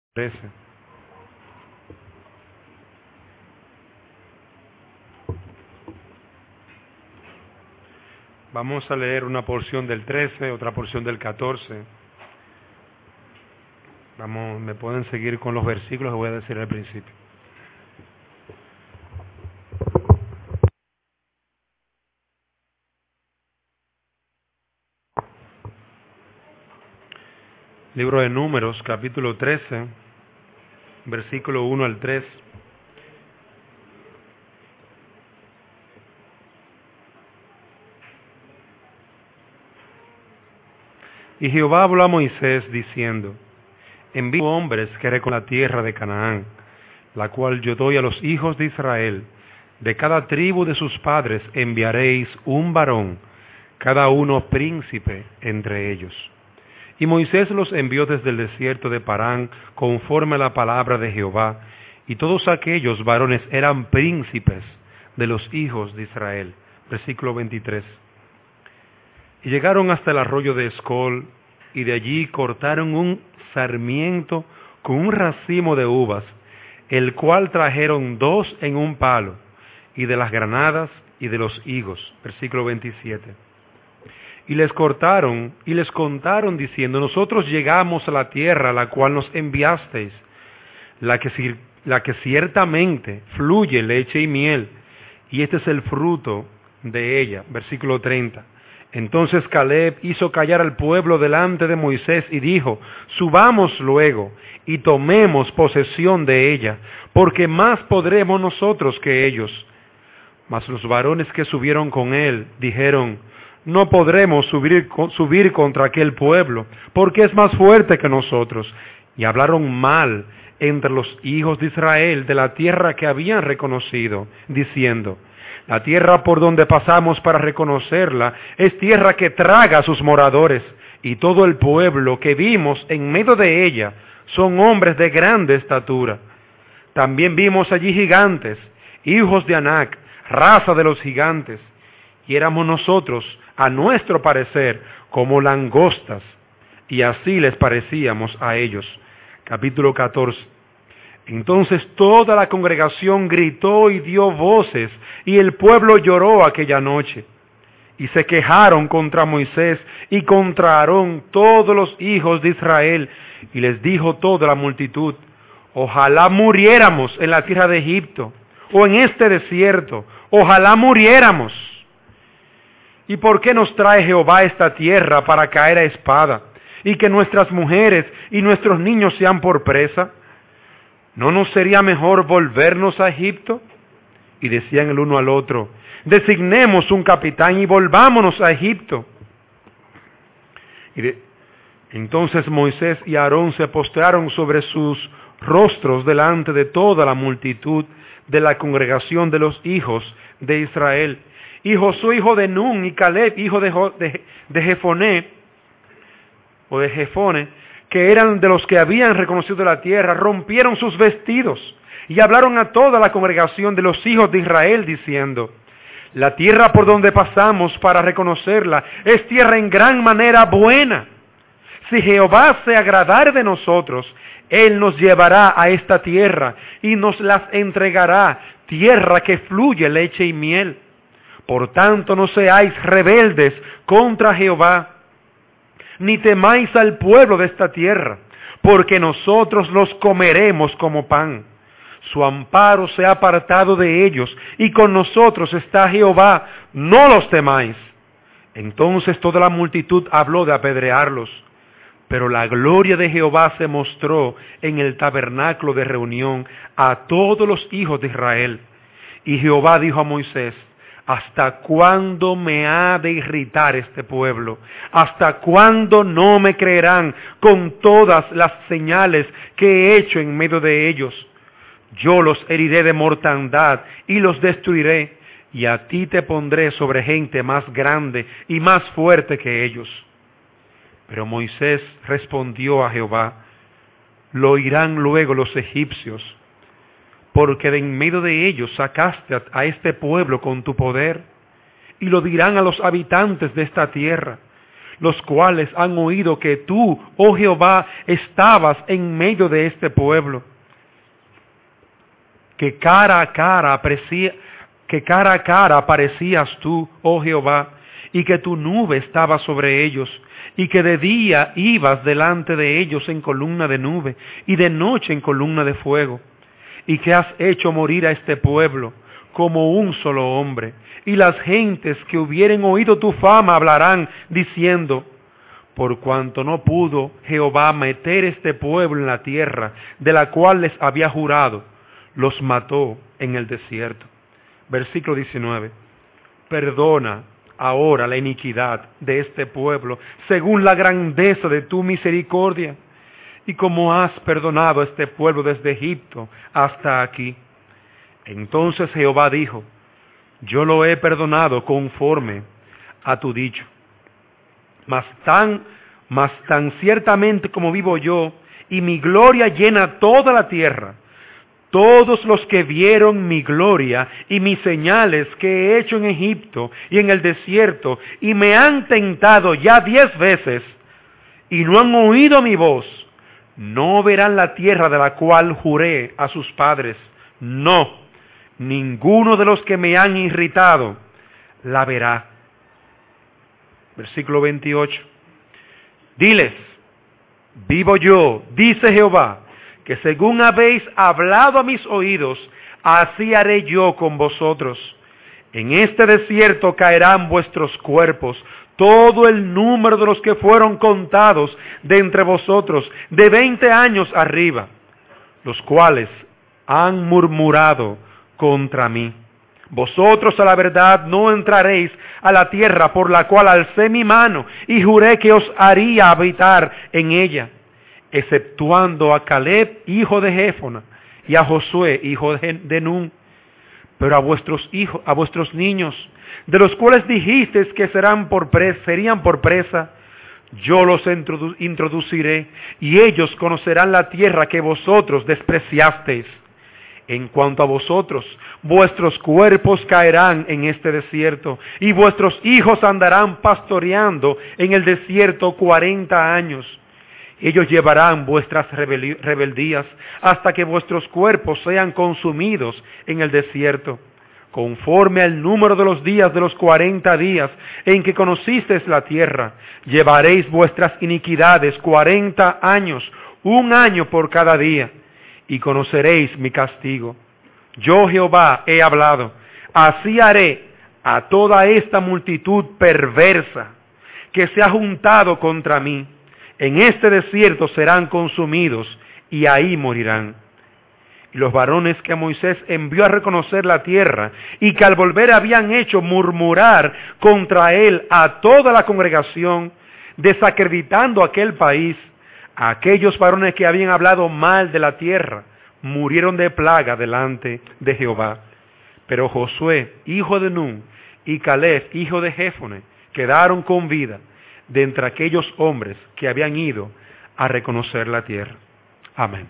13. Vamos a leer una porción del 13, otra porción del 14. Me pueden seguir con los versículos que voy a decir al principio. Libro de Números, capítulo 13, versículo 1 al 3. Y Jehová habló a Moisés diciendo: envío hombres que recorran la tierra de Canaán, la cual yo doy a los hijos de Israel. De cada tribu de sus padres enviaréis un varón, cada uno príncipe entre ellos. Y Moisés los envió desde el desierto de Parán, conforme a la palabra de Jehová, y todos aquellos varones eran príncipes de los hijos de Israel. Versículo 23. Y llegaron hasta el arroyo de Escol, y de allí cortaron un sarmiento con un racimo de uvas, el cual trajeron 2 en un palo, y de las granadas y de los higos. Versículo 27. Y les cortaron y les contaron diciendo: nosotros llegamos a la tierra a la cual nos enviasteis, la que ciertamente fluye leche y miel, y este es el fruto de ella. Versículo 30. Entonces Caleb hizo callar al pueblo delante de Moisés y dijo: subamos luego y tomemos posesión de ella, porque más podremos nosotros que ellos. Mas los varones que subieron con él dijeron: no podremos subir contra aquel pueblo, porque es más fuerte que nosotros. Y hablaron mal entre los hijos de Israel de la tierra que habían reconocido, diciendo: la tierra por donde pasamos para reconocerla es tierra que traga a sus moradores, y todo el pueblo que vimos en medio de ella son hombres de grande estatura. También vimos allí gigantes, hijos de Anac, raza de los gigantes, y éramos nosotros, a nuestro parecer, como langostas, y así les parecíamos a ellos. Capítulo 14. Entonces toda la congregación gritó y dio voces, y el pueblo lloró aquella noche. Y se quejaron contra Moisés y contra Aarón todos los hijos de Israel, y les dijo toda la multitud: ojalá muriéramos en la tierra de Egipto, o en este desierto, ojalá muriéramos. ¿Y por qué nos trae Jehová esta tierra para caer a espada, y que nuestras mujeres y nuestros niños sean por presa? ¿No nos sería mejor volvernos a Egipto? Y decían el uno al otro: designemos un capitán y volvámonos a Egipto. Entonces Moisés y Aarón se postraron sobre sus rostros delante de toda la multitud de la congregación de los hijos de Israel. Y Josué, hijo de Nun, y Caleb, hijo de Jefone, que eran de los que habían reconocido la tierra, rompieron sus vestidos y hablaron a toda la congregación de los hijos de Israel, diciendo: la tierra por donde pasamos para reconocerla es tierra en gran manera buena. Si Jehová se agradare de nosotros, Él nos llevará a esta tierra y nos las entregará, tierra que fluye leche y miel. Por tanto, no seáis rebeldes contra Jehová, ni temáis al pueblo de esta tierra, porque nosotros los comeremos como pan. Su amparo se ha apartado de ellos, y con nosotros está Jehová, no los temáis. Entonces toda la multitud habló de apedrearlos, pero la gloria de Jehová se mostró en el tabernáculo de reunión a todos los hijos de Israel. Y Jehová dijo a Moisés: ¿hasta cuándo me ha de irritar este pueblo? ¿Hasta cuándo no me creerán con todas las señales que he hecho en medio de ellos? Yo los heriré de mortandad y los destruiré, y a ti te pondré sobre gente más grande y más fuerte que ellos. Pero Moisés respondió a Jehová: lo oirán luego los egipcios, porque de en medio de ellos sacaste a este pueblo con tu poder, y lo dirán a los habitantes de esta tierra: los cuales han oído que tú, oh Jehová, estabas en medio de este pueblo, que cara a cara aparecías tú, oh Jehová, y que tu nube estaba sobre ellos, y que de día ibas delante de ellos en columna de nube, y de noche en columna de fuego, y que has hecho morir a este pueblo como un solo hombre, y las gentes que hubieren oído tu fama hablarán, diciendo, por cuanto no pudo Jehová meter este pueblo en la tierra de la cual les había jurado, los mató en el desierto. Versículo 19. Perdona ahora la iniquidad de este pueblo, según la grandeza de tu misericordia, y como has perdonado a este pueblo desde Egipto hasta aquí. Entonces Jehová dijo, yo lo he perdonado conforme a tu dicho. Mas tan ciertamente como vivo yo, y mi gloria llena toda la tierra, todos los que vieron mi gloria y mis señales que he hecho en Egipto y en el desierto, y me han tentado ya 10 veces, y no han oído mi voz, no verán la tierra de la cual juré a sus padres. No, ninguno de los que me han irritado la verá. Versículo 28. Diles, vivo yo, dice Jehová, que según habéis hablado a mis oídos, así haré yo con vosotros. En este desierto caerán vuestros cuerpos, todo el número de los que fueron contados de entre vosotros, de 20 años arriba, los cuales han murmurado contra mí. Vosotros a la verdad no entraréis a la tierra por la cual alcé mi mano y juré que os haría habitar en ella, exceptuando a Caleb, hijo de Jefona, y a Josué, hijo de Nun. Pero a vuestros hijos, a vuestros niños, de los cuales dijisteis que serían por presa, yo los introduciré, y ellos conocerán la tierra que vosotros despreciasteis. En cuanto a vosotros, vuestros cuerpos caerán en este desierto, y vuestros hijos andarán pastoreando en el desierto 40 años. Ellos llevarán vuestras rebeldías hasta que vuestros cuerpos sean consumidos en el desierto, conforme al número de los días de los 40 días en que conocisteis la tierra. Llevaréis vuestras iniquidades 40 años, 1 año por cada día, y conoceréis mi castigo. Yo Jehová he hablado, así haré a toda esta multitud perversa que se ha juntado contra mí. En este desierto serán consumidos y ahí morirán. Y los varones que Moisés envió a reconocer la tierra y que al volver habían hecho murmurar contra él a toda la congregación, desacreditando aquel país, aquellos varones que habían hablado mal de la tierra, murieron de plaga delante de Jehová. Pero Josué, hijo de Nun, y Caleb, hijo de Jefone, quedaron con vida de entre aquellos hombres que habían ido a reconocer la tierra. Amén.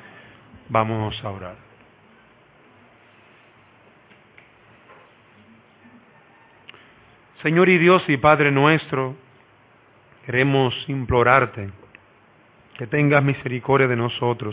Vamos a orar. Señor y Dios y Padre nuestro, queremos implorarte que tengas misericordia de nosotros.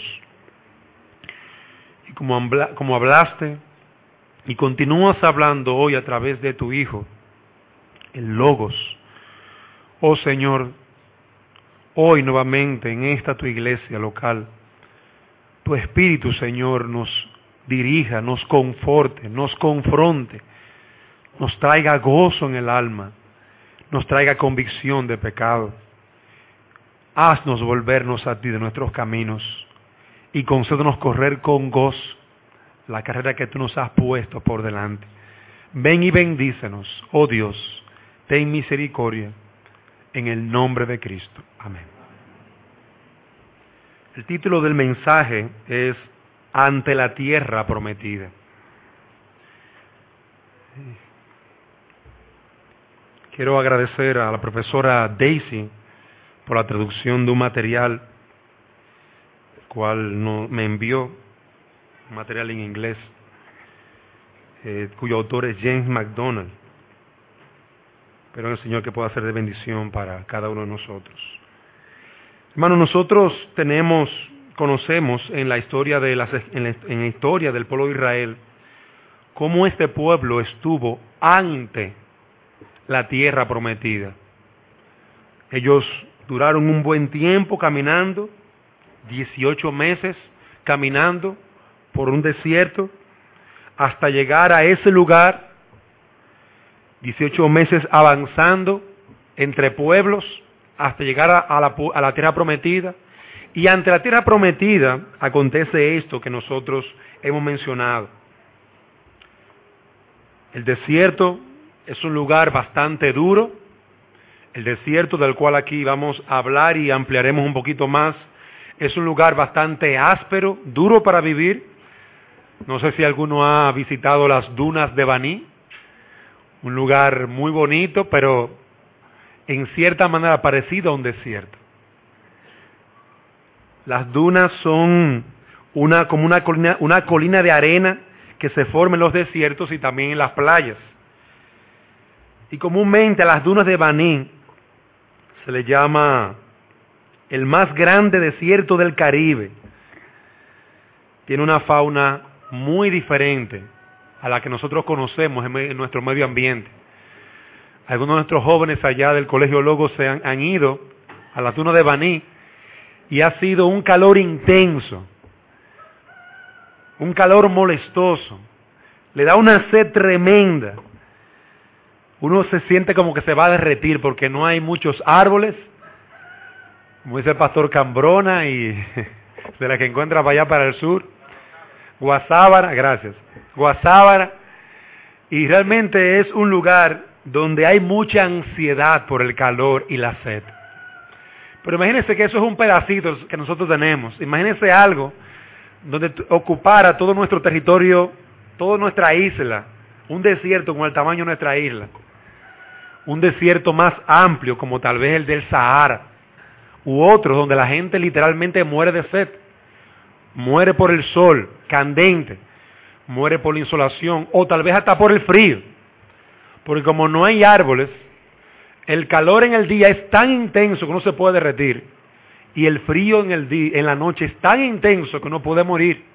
Y como hablaste y continúas hablando hoy a través de tu Hijo, el Logos, oh Señor, hoy nuevamente en esta tu iglesia local, tu Espíritu, Señor, nos dirija, nos conforte, nos confronte, nos traiga gozo en el alma, nos traiga convicción de pecado. Haznos volvernos a ti de nuestros caminos y concédenos correr con gozo la carrera que tú nos has puesto por delante. Ven y bendícenos, oh Dios, ten misericordia. En el nombre de Cristo. Amén. El título del mensaje es Ante la tierra prometida. Quiero agradecer a la profesora Daisy por la traducción de un material, el cual me envió, un material en inglés, cuyo autor es James MacDonald. pero en el Señor que pueda ser de bendición para cada uno de nosotros. Hermanos, nosotros conocemos en la historia en la historia del pueblo de Israel cómo este pueblo estuvo ante la tierra prometida. Ellos duraron un buen tiempo caminando, 18 meses caminando por un desierto, hasta llegar a ese lugar, 18 meses avanzando entre pueblos, hasta llegar a la tierra prometida. Y ante la tierra prometida acontece esto que nosotros hemos mencionado. El desierto es un lugar bastante duro, el desierto del cual aquí vamos a hablar y ampliaremos un poquito más, es un lugar bastante áspero, duro para vivir. No sé si alguno ha visitado las dunas de Baní, un lugar muy bonito, pero en cierta manera parecido a un desierto. Las dunas son como una colina de arena que se forma en los desiertos y también en las playas. Y comúnmente a las dunas de Baní se le llama el más grande desierto del Caribe. Tiene una fauna muy diferente a la que nosotros conocemos en nuestro medio ambiente. Algunos de nuestros jóvenes allá del Colegio Logos han ido a las dunas de Baní y ha sido un calor intenso, un calor molestoso, le da una sed tremenda. Uno se siente como que se va a derretir porque no hay muchos árboles, como dice el pastor Cambrona y de la que encuentra para allá para el sur, Guasábara, gracias, Guasábara, y realmente es un lugar donde hay mucha ansiedad por el calor y la sed. Pero imagínense que eso es un pedacito que nosotros tenemos. Imagínense algo donde ocupara todo nuestro territorio, toda nuestra isla, un desierto con el tamaño de nuestra isla, un desierto más amplio como tal vez el del Sahara, u otros donde la gente literalmente muere de sed, muere por el sol candente, muere por la insolación o tal vez hasta por el frío, porque como no hay árboles, el calor en el día es tan intenso que no se puede derretir y el frío en la noche es tan intenso que uno puede morir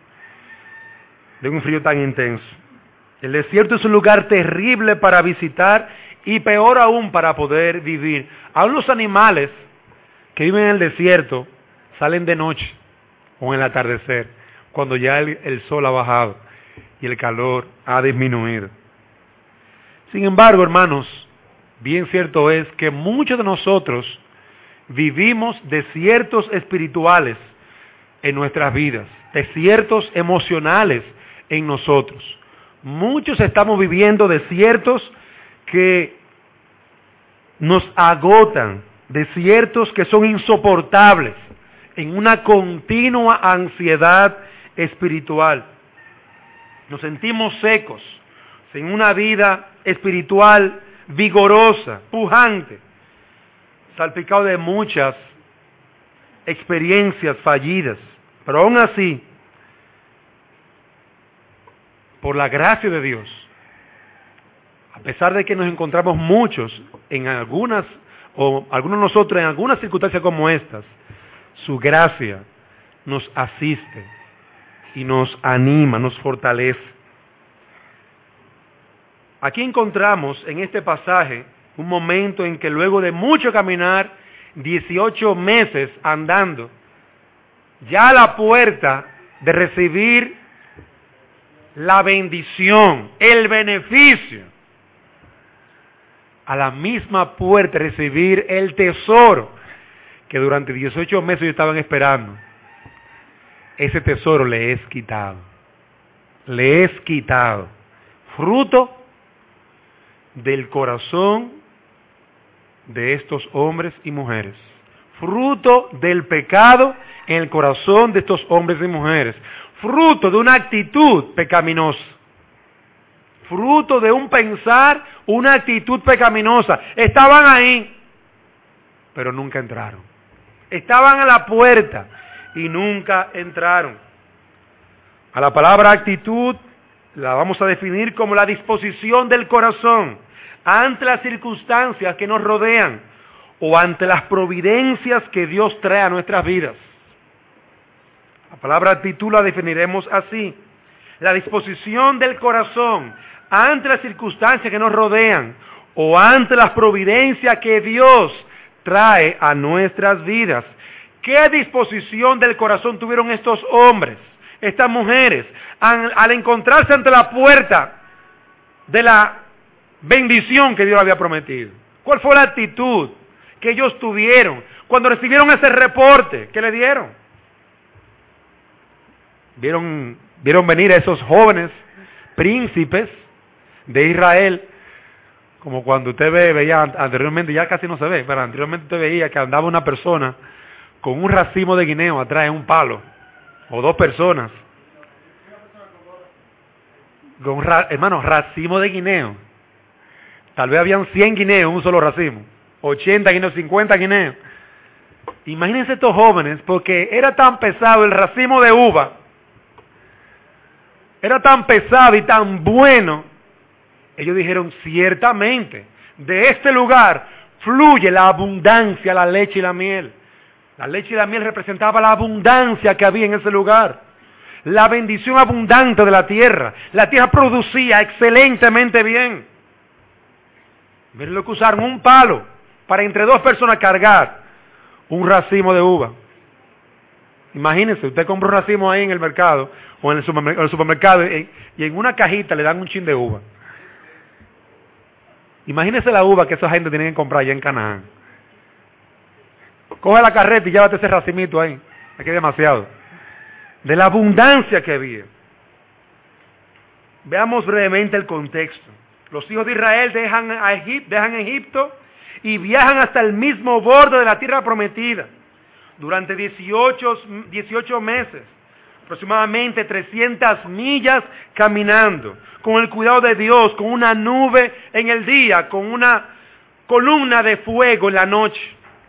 de un frío tan intenso. El desierto es un lugar terrible para visitar y peor aún para poder vivir. Aún los animales que viven en el desierto salen de noche o en el atardecer, cuando ya el sol ha bajado y el calor ha disminuido. Sin embargo, hermanos, bien cierto es que muchos de nosotros vivimos desiertos espirituales en nuestras vidas, desiertos emocionales en nosotros. Muchos estamos viviendo desiertos que nos agotan, desiertos que son insoportables, en una continua ansiedad espiritual. Nos sentimos secos, sin una vida espiritual vigorosa, pujante, salpicado de muchas experiencias fallidas, pero aún así, por la gracia de Dios, a pesar de que nos encontramos muchos en algunos de nosotros en algunas circunstancias como estas, su gracia nos asiste y nos anima, nos fortalece. Aquí encontramos en este pasaje un momento en que luego de mucho caminar, 18 meses andando, ya a la puerta de recibir la bendición, el beneficio, a la misma puerta de recibir el tesoro que durante 18 meses ellos estaban esperando, ese tesoro le es quitado. Le es quitado. Fruto del corazón de estos hombres y mujeres. Fruto del pecado en el corazón de estos hombres y mujeres. Fruto de una actitud pecaminosa. Fruto de un pensar, una actitud pecaminosa. Estaban ahí, pero nunca entraron. Estaban a la puerta y nunca entraron. A la palabra actitud la vamos a definir como la disposición del corazón, ante las circunstancias que nos rodean o ante las providencias que Dios trae a nuestras vidas. La palabra actitud la definiremos así: la disposición del corazón ante las circunstancias que nos rodean o ante las providencias que Dios trae a nuestras vidas. ¿Qué disposición del corazón tuvieron estos hombres, estas mujeres, al encontrarse ante la puerta de la bendición que Dios había prometido? ¿Cuál fue la actitud que ellos tuvieron cuando recibieron ese reporte que le dieron? Vieron venir a esos jóvenes príncipes de Israel, como cuando usted veía anteriormente, ya casi no se ve, pero anteriormente usted veía que andaba una persona con un racimo de guineo atrás en un palo, o dos personas, con hermano, racimo de guineo. Tal vez habían 100 guineos en un solo racimo, 80 guineos, 50 guineos. Imagínense estos jóvenes, porque era tan pesado el racimo de uva, era tan pesado y tan bueno. Ellos dijeron, ciertamente, de este lugar fluye la abundancia, la leche y la miel. La leche y la miel representaba la abundancia que había en ese lugar. La bendición abundante de la tierra. La tierra producía excelentemente bien. Miren lo que usaron, un palo para entre dos personas cargar un racimo de uva. Imagínense, usted compra un racimo ahí en el mercado o en el supermercado y en una cajita le dan un chin de uva. Imagínese la uva que esa gente tiene que comprar allá en Canaán. Coge la carreta y llévate ese racimito ahí. Aquí hay demasiado. De la abundancia que había. Veamos brevemente el contexto. Los hijos de Israel dejan Egipto y viajan hasta el mismo borde de la tierra prometida. Durante 18 meses. Aproximadamente 300 millas caminando, con el cuidado de Dios, con una nube en el día, con una columna de fuego en la noche.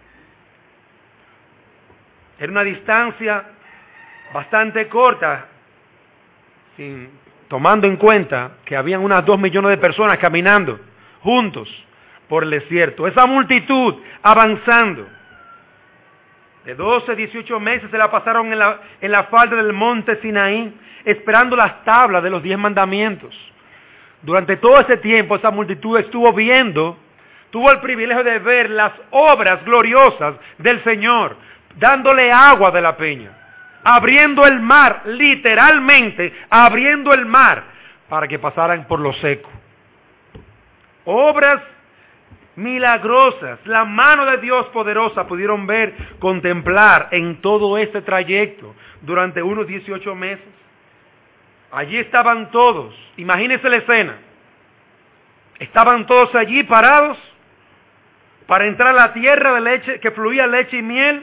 Era una distancia bastante corta, tomando en cuenta que habían unas 2 millones de personas caminando juntos por el desierto. Esa multitud avanzando. De 12 a 18 meses se la pasaron en la falda del monte Sinaí, esperando las tablas de los 10 mandamientos. Durante todo ese tiempo esa multitud tuvo el privilegio de ver las obras gloriosas del Señor, dándole agua de la peña, abriendo el mar, literalmente abriendo el mar, para que pasaran por lo seco. Obras milagrosas, la mano de Dios poderosa pudieron ver, contemplar en todo este trayecto durante unos 18 meses. Allí estaban todos, imagínense la escena, estaban todos allí parados para entrar a la tierra de leche, que fluía leche y miel,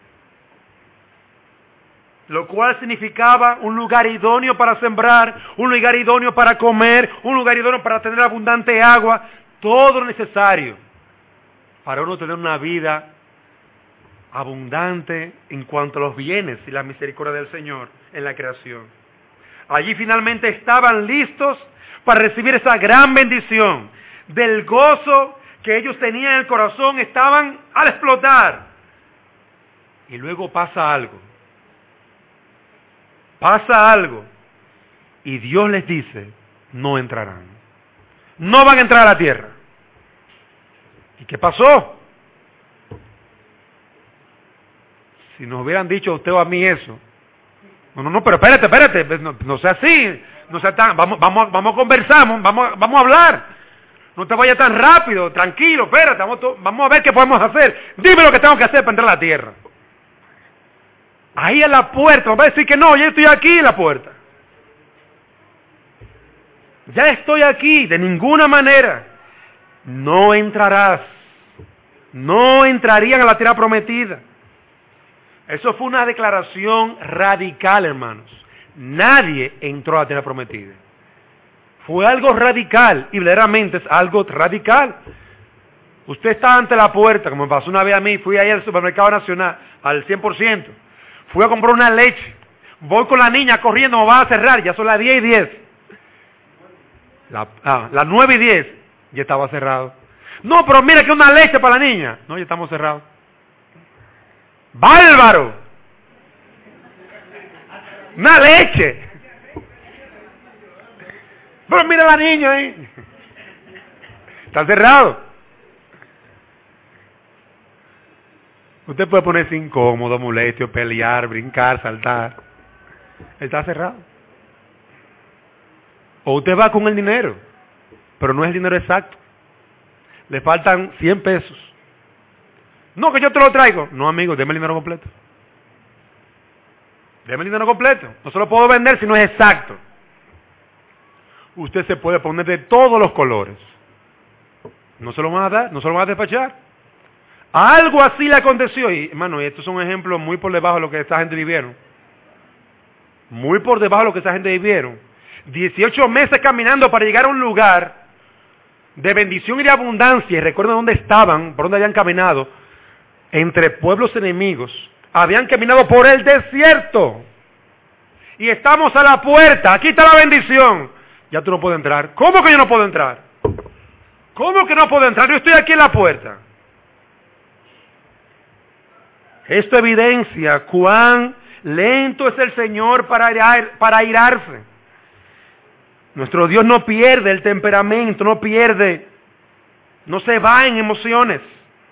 lo cual significaba un lugar idóneo para sembrar, un lugar idóneo para comer, un lugar idóneo para tener abundante agua, todo lo necesario para uno tener una vida abundante en cuanto a los bienes y la misericordia del Señor en la creación. Allí finalmente estaban listos para recibir esa gran bendición. Del gozo que ellos tenían en el corazón, estaban al explotar. Y luego pasa algo. Pasa algo. Y Dios les dice, no entrarán. No van a entrar a la tierra. ¿Y qué pasó? Si nos hubieran dicho a usted o a mí eso. No, pero espérate, no sea así, no sea tan, vamos a conversar, vamos a hablar. No te vayas tan rápido, tranquilo, espérate, vamos a ver qué podemos hacer. Dime lo que tengo que hacer para entrar a la tierra. Ahí a la puerta, vamos a decir que no, yo estoy aquí en la puerta. Ya estoy aquí, de ninguna manera. No entrarás. No entrarían a la tierra prometida. Eso fue una declaración radical, hermanos. Nadie entró a la tierra prometida. Fue algo radical, y verdaderamente es algo radical. Usted está ante la puerta, como me pasó una vez a mí, fui ahí al supermercado nacional, al 100%. Fui a comprar una leche. Voy con la niña corriendo, me van a cerrar, ya son las 10:10. Las 9:10. Ya estaba cerrado. No, pero mira que una leche para la niña. No, ya estamos cerrados. ¡Bárbaro! Una leche. Pero mira la niña ahí. Está cerrado. Usted puede ponerse incómodo, molesto, pelear, brincar, saltar. Está cerrado. O usted va con el dinero, pero no es el dinero exacto. Le faltan 100 pesos. No, que yo te lo traigo. No, amigo, déme el dinero completo. Déme el dinero completo. No se lo puedo vender si no es exacto. Usted se puede poner de todos los colores. No se lo van a dar, no se lo van a despachar. Algo así le aconteció. Y, hermano, estos son ejemplos muy por debajo de lo que esta gente vivieron. Muy por debajo de lo que esta gente vivieron. 18 meses caminando para llegar a un lugar de bendición y de abundancia. Y recuerden dónde estaban, por dónde habían caminado. Entre pueblos enemigos. Habían caminado por el desierto. Y estamos a la puerta. Aquí está la bendición. Ya tú no puedes entrar. ¿Cómo que yo no puedo entrar? ¿Cómo que no puedo entrar? Yo estoy aquí en la puerta. Esto evidencia cuán lento es el Señor para airarse. Nuestro Dios no pierde el temperamento, no se va en emociones.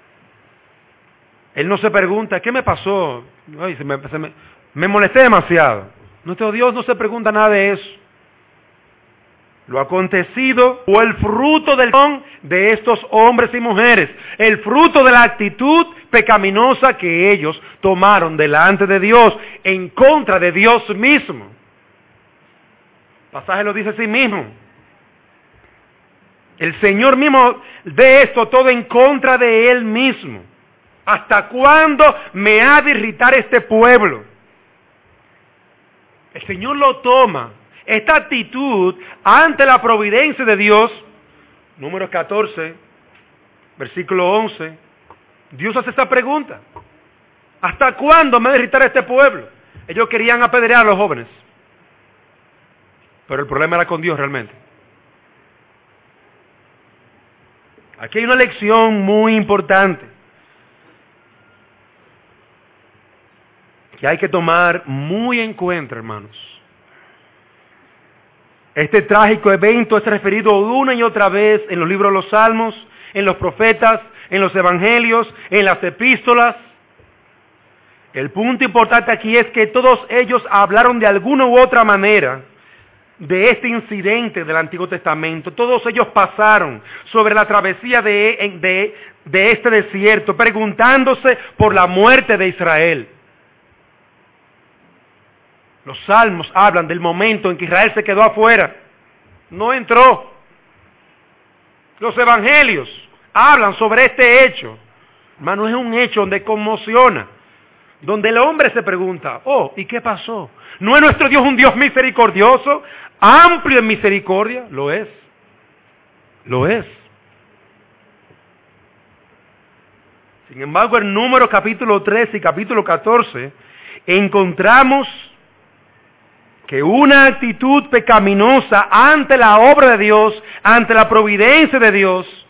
Él no se pregunta, ¿qué me pasó? Ay, me molesté demasiado. Nuestro Dios no se pregunta nada de eso. Lo acontecido o el fruto del don de estos hombres y mujeres, el fruto de la actitud pecaminosa que ellos tomaron delante de Dios, en contra de Dios mismo. El pasaje lo dice así mismo. El Señor mismo de esto todo en contra de Él mismo. ¿Hasta cuándo me ha de irritar este pueblo? El Señor lo toma. Esta actitud ante la providencia de Dios, número 14, versículo 11, Dios hace esta pregunta. ¿Hasta cuándo me va a irritar este pueblo? Ellos querían apedrear a los jóvenes. Pero el problema era con Dios realmente. Aquí hay una lección muy importante que hay que tomar muy en cuenta, hermanos. Este trágico evento es referido una y otra vez en los libros de los Salmos, en los profetas, en los evangelios, en las epístolas. El punto importante aquí es que todos ellos hablaron de alguna u otra manera de este incidente del Antiguo Testamento. Todos ellos pasaron sobre la travesía de este desierto, preguntándose por la muerte de Israel. Los salmos hablan del momento en que Israel se quedó afuera, no entró. Los evangelios hablan sobre este hecho. Hermano, es un hecho donde conmociona, donde el hombre se pregunta, ¿y qué pasó? ¿No es nuestro Dios un Dios misericordioso, amplio en misericordia? Lo es. Lo es. Sin embargo, en Números capítulo 13 y capítulo 14, encontramos que una actitud pecaminosa ante la obra de Dios, ante la providencia de Dios,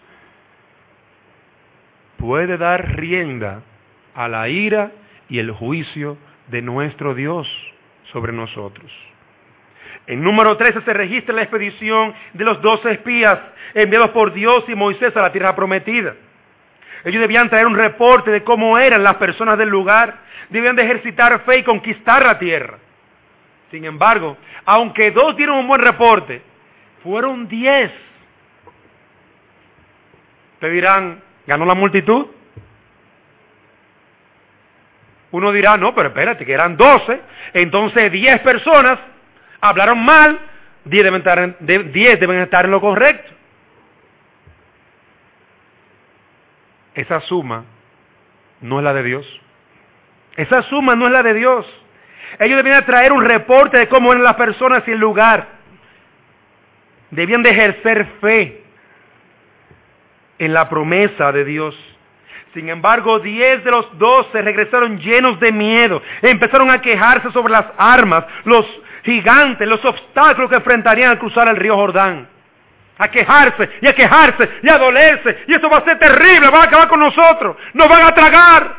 puede dar rienda a la ira y el juicio de nuestro Dios sobre nosotros. En Número 13 se registra la expedición de los 12 espías enviados por Dios y Moisés a la tierra prometida. Ellos debían traer un reporte de cómo eran las personas del lugar, debían de ejercitar fe y conquistar la tierra. Sin embargo, aunque 2 dieron un buen reporte, fueron 10. Te dirán, ¿ganó la multitud? Uno dirá, no, pero espérate, que eran 12, entonces 10 personas hablaron mal, 10 deben estar en lo correcto. Esa suma no es la de Dios. Esa suma no es la de Dios. Ellos debían traer un reporte de cómo eran las personas y el lugar. Debían de ejercer fe en la promesa de Dios. Sin embargo, 10 de los 12 regresaron llenos de miedo. Empezaron a quejarse sobre las armas, los gigantes, los obstáculos que enfrentarían al cruzar el río Jordán. a quejarse y a quejarse y a dolerse. Y esto va a ser terrible, van a acabar con nosotros, nos van a tragar.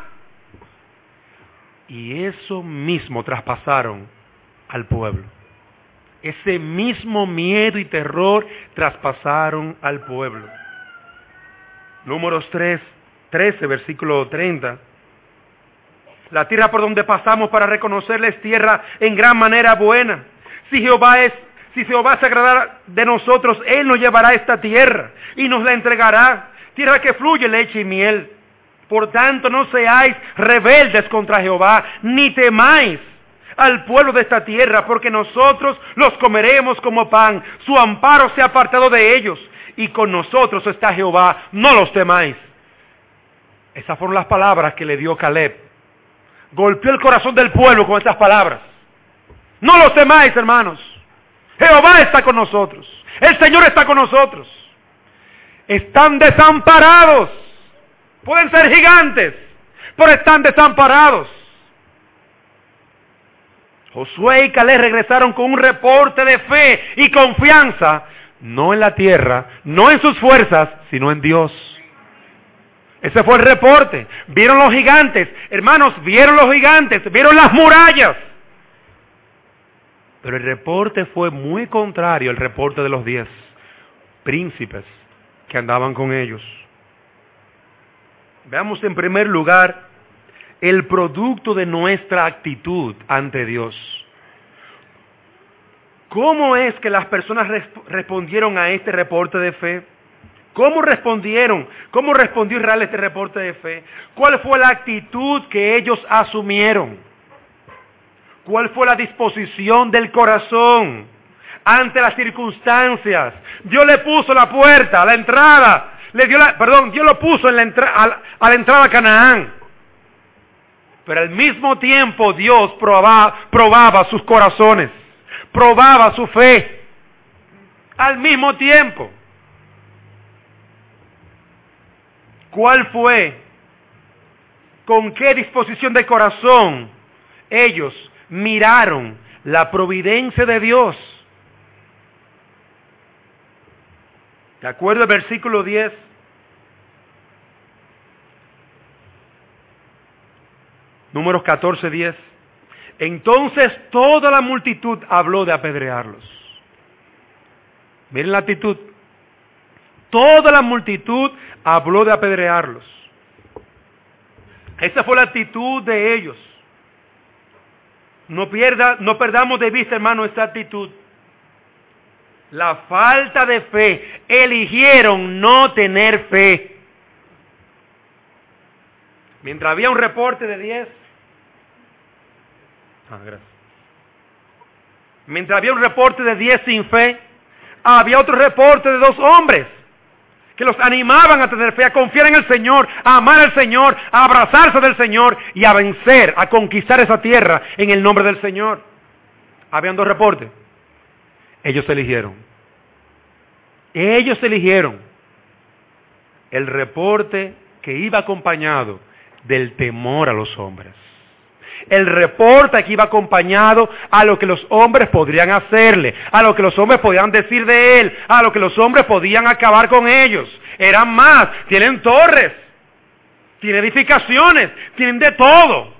Y eso mismo traspasaron al pueblo. Ese mismo miedo y terror traspasaron al pueblo. Números 13, versículo 30. La tierra por donde pasamos para reconocerla es tierra en gran manera buena. Si Jehová se agradara de nosotros, Él nos llevará a esta tierra y nos la entregará. Tierra que fluye leche y miel. Por tanto, no seáis rebeldes contra Jehová, ni temáis al pueblo de esta tierra, porque nosotros los comeremos como pan. Su amparo se ha apartado de ellos, y con nosotros está Jehová, no los temáis. Esas fueron las palabras que le dio Caleb. Golpeó el corazón del pueblo con estas palabras. No los temáis, hermanos. Jehová está con nosotros. El Señor está con nosotros. Están desamparados. Pueden ser gigantes, pero están desamparados. Josué y Caleb regresaron con un reporte de fe y confianza, no en la tierra, no en sus fuerzas, sino en Dios. Ese fue el reporte. Vieron los gigantes, hermanos, vieron los gigantes, vieron las murallas. Pero el reporte fue muy contrario al reporte de los 10 príncipes que andaban con ellos. Veamos en primer lugar el producto de nuestra actitud ante Dios. ¿Cómo es que las personas respondieron a este reporte de fe? ¿Cómo respondieron? ¿Cómo respondió Israel a este reporte de fe? ¿Cuál fue la actitud que ellos asumieron? ¿Cuál fue la disposición del corazón ante las circunstancias? Dios le puso la puerta, la entrada, Dios lo puso a la entrada a Canaán. Pero al mismo tiempo Dios probaba sus corazones, probaba su fe. Al mismo tiempo. ¿Cuál fue? ¿Con qué disposición de corazón ellos miraron la providencia de Dios? De acuerdo al versículo 10. Números 14, 10. Entonces toda la multitud habló de apedrearlos. Miren la actitud. Toda la multitud habló de apedrearlos. Esa fue la actitud de ellos. No perdamos de vista, hermano, esta actitud. La falta de fe. Eligieron no tener fe. Mientras había un reporte de 10. Gracias. Mientras había un reporte de 10 sin fe, había otro reporte de 2 hombres que los animaban a tener fe, a confiar en el Señor, a amar al Señor, a abrazarse del Señor y a vencer, a conquistar esa tierra en el nombre del Señor. Habían 2 reportes. Ellos eligieron. Ellos eligieron el reporte que iba acompañado del temor a los hombres. El reporte que iba acompañado a lo que los hombres podrían hacerle, a lo que los hombres podían decir de él, a lo que los hombres podían acabar con ellos. Eran más, tienen torres, tienen edificaciones, tienen de todo.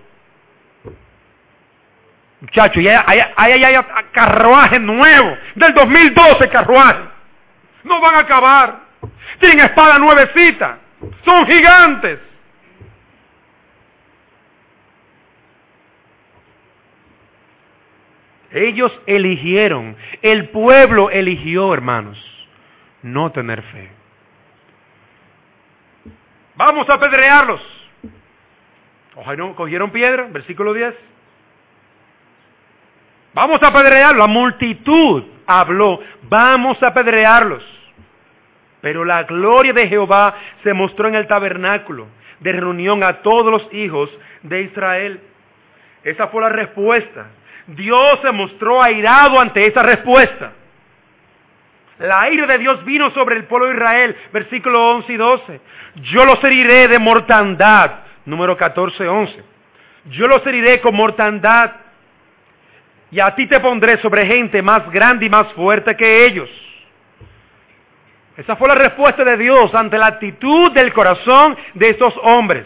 Muchachos, hay carruajes nuevos, del 2012 carruajes. No van a acabar. Tienen espada nuevecita, son gigantes. Ellos eligieron, el pueblo eligió, hermanos, no tener fe. Vamos a apedrearlos. ¿Cogieron piedra? Versículo 10. Vamos a apedrearlos. La multitud habló, vamos a apedrearlos. Pero la gloria de Jehová se mostró en el tabernáculo de reunión a todos los hijos de Israel. Esa fue la respuesta. Dios se mostró airado ante esa respuesta. La ira de Dios vino sobre el pueblo de Israel, versículos 11 y 12. Yo los heriré de mortandad, número 14, 11. Yo los heriré con mortandad, y a ti te pondré sobre gente más grande y más fuerte que ellos. Esa fue la respuesta de Dios ante la actitud del corazón de estos hombres.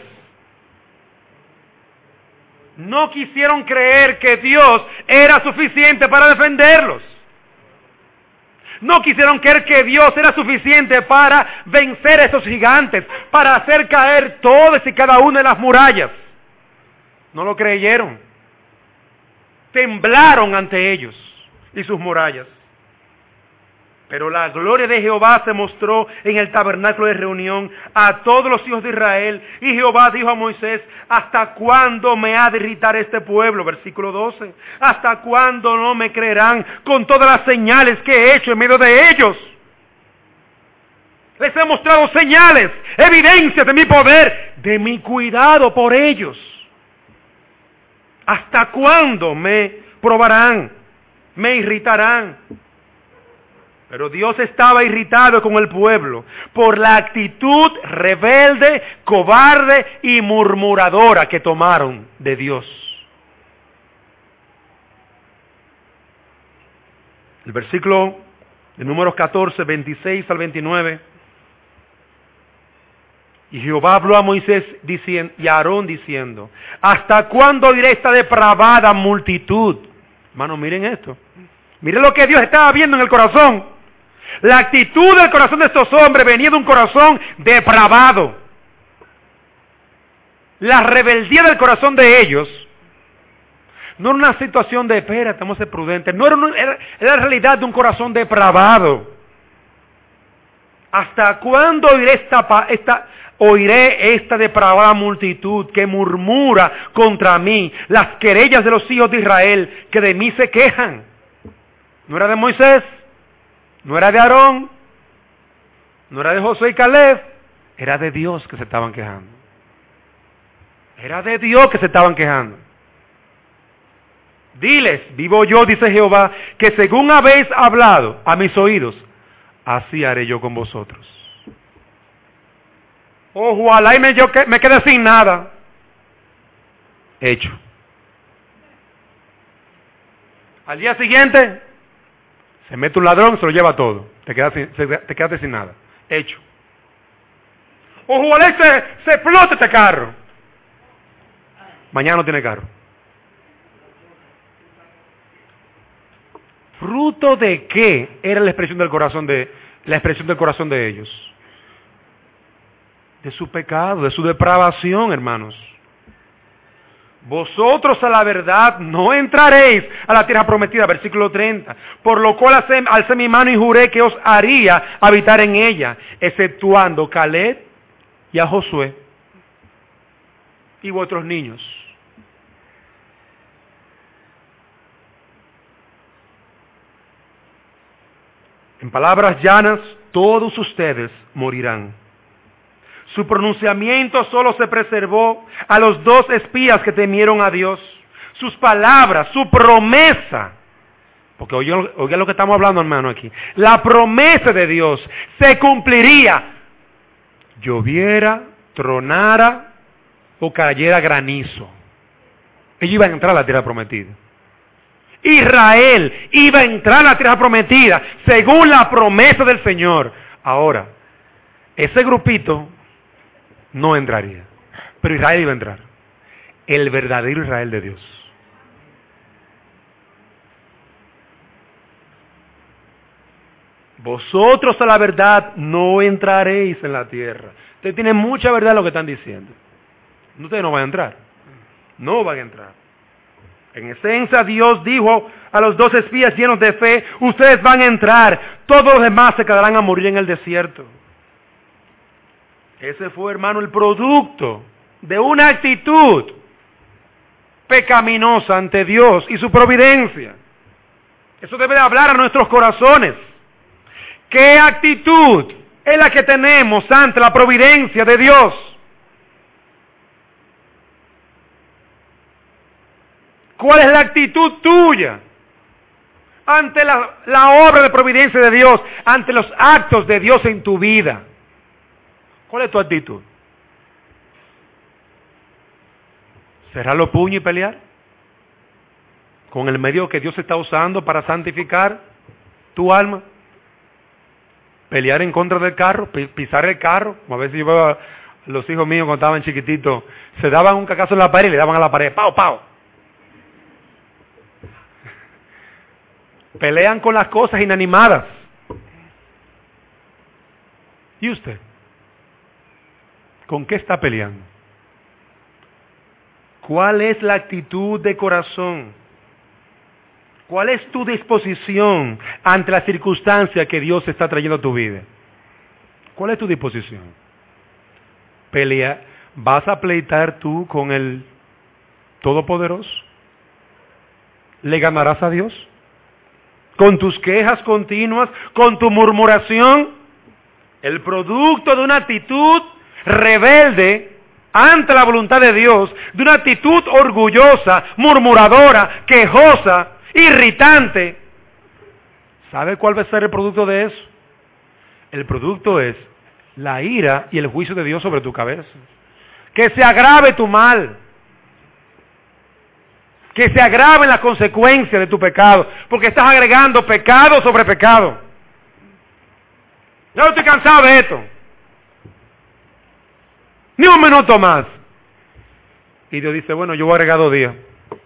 No quisieron creer que Dios era suficiente para defenderlos. No quisieron creer que Dios era suficiente para vencer a esos gigantes, para hacer caer todas y cada una de las murallas. No lo creyeron. Temblaron ante ellos y sus murallas. Pero la gloria de Jehová se mostró en el tabernáculo de reunión a todos los hijos de Israel. Y Jehová dijo a Moisés, ¿hasta cuándo me ha de irritar este pueblo? Versículo 12. ¿Hasta cuándo no me creerán con todas las señales que he hecho en medio de ellos? Les he mostrado señales, evidencias de mi poder, de mi cuidado por ellos. ¿Hasta cuándo me probarán? ¿Me irritarán? Pero Dios estaba irritado con el pueblo por la actitud rebelde, cobarde y murmuradora que tomaron de Dios. El versículo de Números 14, 26 al 29. Y Jehová habló a Moisés y a Aarón diciendo, ¿hasta cuándo iré esta depravada multitud? Hermanos, miren esto. Miren lo que Dios estaba viendo en el corazón. La actitud del corazón de estos hombres venía de un corazón depravado. La rebeldía del corazón de ellos no era una situación de, espera, tenemos que ser prudentes. No era la realidad de un corazón depravado. ¿Hasta cuándo oiré esta depravada multitud que murmura contra mí las querellas de los hijos de Israel que de mí se quejan? ¿No era de Moisés? ¿No era de Aarón? ¿No era de Josué y Caleb? Era de Dios que se estaban quejando. Era de Dios que se estaban quejando. Diles, vivo yo, dice Jehová, que según habéis hablado a mis oídos, así haré yo con vosotros. Ojalá y me quede sin nada. Hecho. Al día siguiente, se mete un ladrón, se lo lleva todo. Te quedaste sin nada. Hecho. Ojalá y se explote este carro. Mañana no tiene carro. ¿Fruto de qué era la expresión del corazón de ellos? De su pecado, de su depravación, hermanos. Vosotros a la verdad no entraréis a la tierra prometida, versículo 30. Por lo cual alcé mi mano y juré que os haría habitar en ella, exceptuando Caleb y a Josué y vuestros niños. En palabras llanas, todos ustedes morirán. Su pronunciamiento solo se preservó a los 2 espías que temieron a Dios. Sus palabras, su promesa, porque oiga lo que estamos hablando, hermano, aquí. La promesa de Dios se cumpliría, lloviera, tronara o cayera granizo. Ellos iban a entrar a la tierra prometida. Israel iba a entrar a la tierra prometida según la promesa del Señor. Ahora, ese grupito no entraría, pero Israel iba a entrar. El verdadero Israel de Dios. Vosotros a la verdad no entraréis en la tierra. Ustedes tienen mucha verdad en lo que están diciendo. Ustedes no van a entrar. No van a entrar. En esencia, Dios dijo a los 2 espías llenos de fe, ustedes van a entrar, todos los demás se quedarán a morir en el desierto. Ese fue, hermano, el producto de una actitud pecaminosa ante Dios y su providencia. Eso debe de hablar a nuestros corazones. ¿Qué actitud es la que tenemos ante la providencia de Dios? ¿Cuál es la actitud tuya ante la obra de providencia de Dios, ante los actos de Dios en tu vida? ¿Cuál es tu actitud? ¿Cerrar los puños y pelear? ¿Con el medio que Dios está usando para santificar tu alma? pelear en contra del carro, pisar el carro. Como a veces yo veo a los hijos míos cuando estaban chiquititos, se daban un cacazo en la pared y le daban a la pared, ¡pau, pau! Pelean con las cosas inanimadas. ¿Y usted? ¿Con qué está peleando? ¿Cuál es la actitud de corazón? ¿Cuál es tu disposición ante la circunstancia que Dios está trayendo a tu vida? ¿Cuál es tu disposición? ¿Vas a pleitar tú con el Todopoderoso? ¿Le ganarás a Dios? ¿Con tus quejas continuas? ¿Con tu murmuración? El producto de una actitud rebelde ante la voluntad de Dios, de una actitud orgullosa, murmuradora, quejosa, irritante. ¿Sabe cuál va a ser el producto de eso? El producto es la ira y el juicio de Dios sobre tu cabeza. Que se agrave tu mal. Que se agraven las consecuencias de tu pecado. Porque estás agregando pecado sobre pecado. Yo estoy cansado de esto. Ni un minuto más. Y Dios dice, bueno, yo voy a agregar 2 días.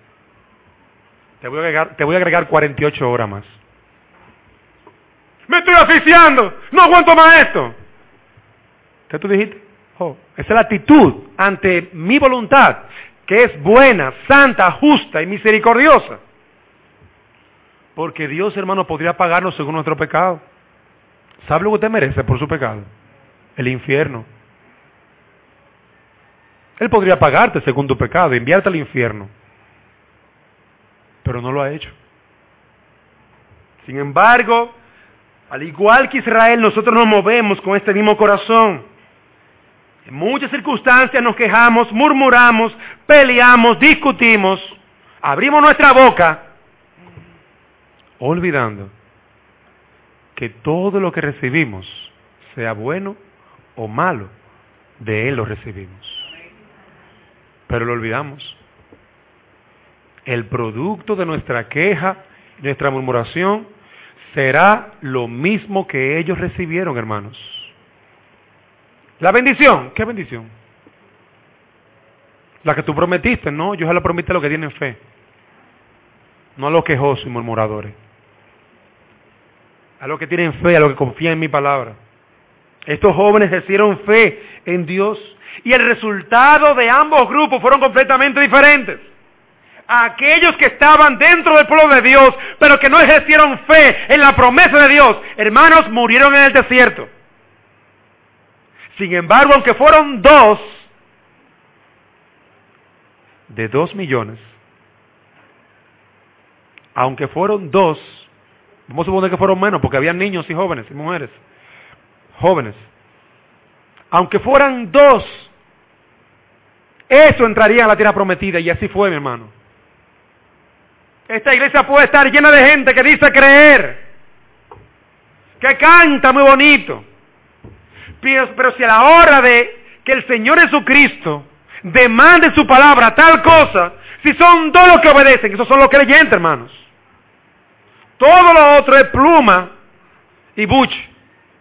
Te voy a agregar 48 horas más. Me estoy asfixiando. No aguanto más esto. ¿Qué tú dijiste? Esa es la actitud ante mi voluntad, que es buena, santa, justa y misericordiosa. Porque Dios, hermano, podría pagarnos según nuestro pecado. ¿Sabe lo que usted merece por su pecado? El infierno. Él podría pagarte según tu pecado, enviarte al infierno. Pero no lo ha hecho. Sin embargo, al igual que Israel, nosotros nos movemos con este mismo corazón. En muchas circunstancias nos quejamos, murmuramos, peleamos, discutimos, abrimos nuestra boca, olvidando que todo lo que recibimos, sea bueno o malo, de Él lo recibimos. Pero lo olvidamos. El producto de nuestra queja, nuestra murmuración, será lo mismo que ellos recibieron, hermanos. La bendición, ¿qué bendición? La que tú prometiste, no, yo se la prometí a los que tienen fe, no a los quejosos y murmuradores. A los que tienen fe, a los que confían en mi palabra. Estos jóvenes ejercieron fe en Dios y el resultado de ambos grupos fueron completamente diferentes. Aquellos que estaban dentro del pueblo de Dios, pero que no ejercieron fe en la promesa de Dios, hermanos, murieron en el desierto. Sin embargo, aunque fueron 2 de 2 millones, aunque fueron 2, vamos a suponer que fueron menos, porque había niños y jóvenes y mujeres, jóvenes, aunque fueran 2, eso entraría en la tierra prometida, y así fue, mi hermano. Esta iglesia puede estar llena de gente que dice creer, que canta muy bonito, pero si a la hora de que el Señor Jesucristo demande su palabra tal cosa, si son 2 los que obedecen, esos son los creyentes, hermanos. Todo lo otro es pluma y buche.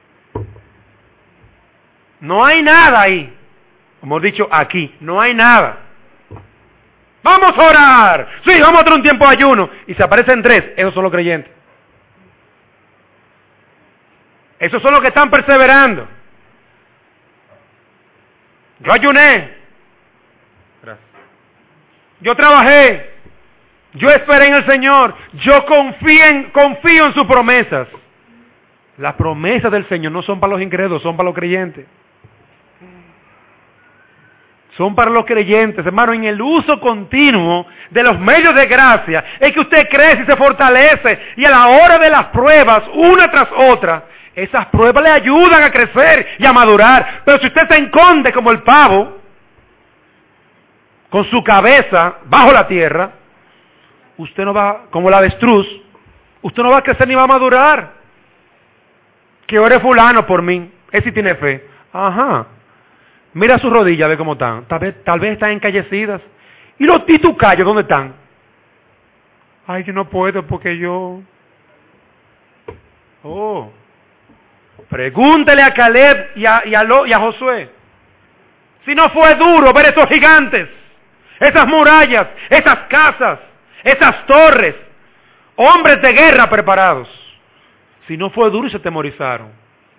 No hay nada ahí. Hemos dicho aquí, no hay nada. Vamos a orar. Sí, vamos a tener un tiempo de ayuno. Y se aparecen 3, esos son los creyentes. Esos son los que están perseverando. Yo ayuné. Gracias. Yo trabajé. Yo esperé en el Señor. Yo confío en sus promesas. Las promesas del Señor no son para los incrédulos, son para los creyentes. Son para los creyentes, hermano, en el uso continuo de los medios de gracia, es que usted crece y se fortalece, y a la hora de las pruebas, una tras otra, esas pruebas le ayudan a crecer y a madurar. Pero si usted se esconde como el pavo, con su cabeza bajo la tierra, usted no va, como la avestruz, usted no va a crecer ni va a madurar. Que ore fulano por mí, ese sí tiene fe. Ajá. Mira sus rodillas, ve cómo están. Tal vez están encallecidas. ¿Y tus callos dónde están? Ay, yo no puedo porque yo... Pregúntele a Caleb y a Josué. Si no fue duro ver esos gigantes, esas murallas, esas casas, esas torres, hombres de guerra preparados. Si no fue duro y se atemorizaron.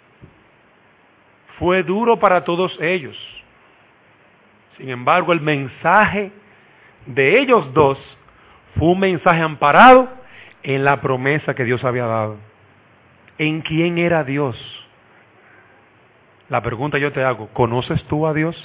Fue duro para todos ellos. Sin embargo, el mensaje de ellos dos fue un mensaje amparado en la promesa que Dios había dado. ¿En quién era Dios? La pregunta yo te hago, ¿conoces tú a Dios?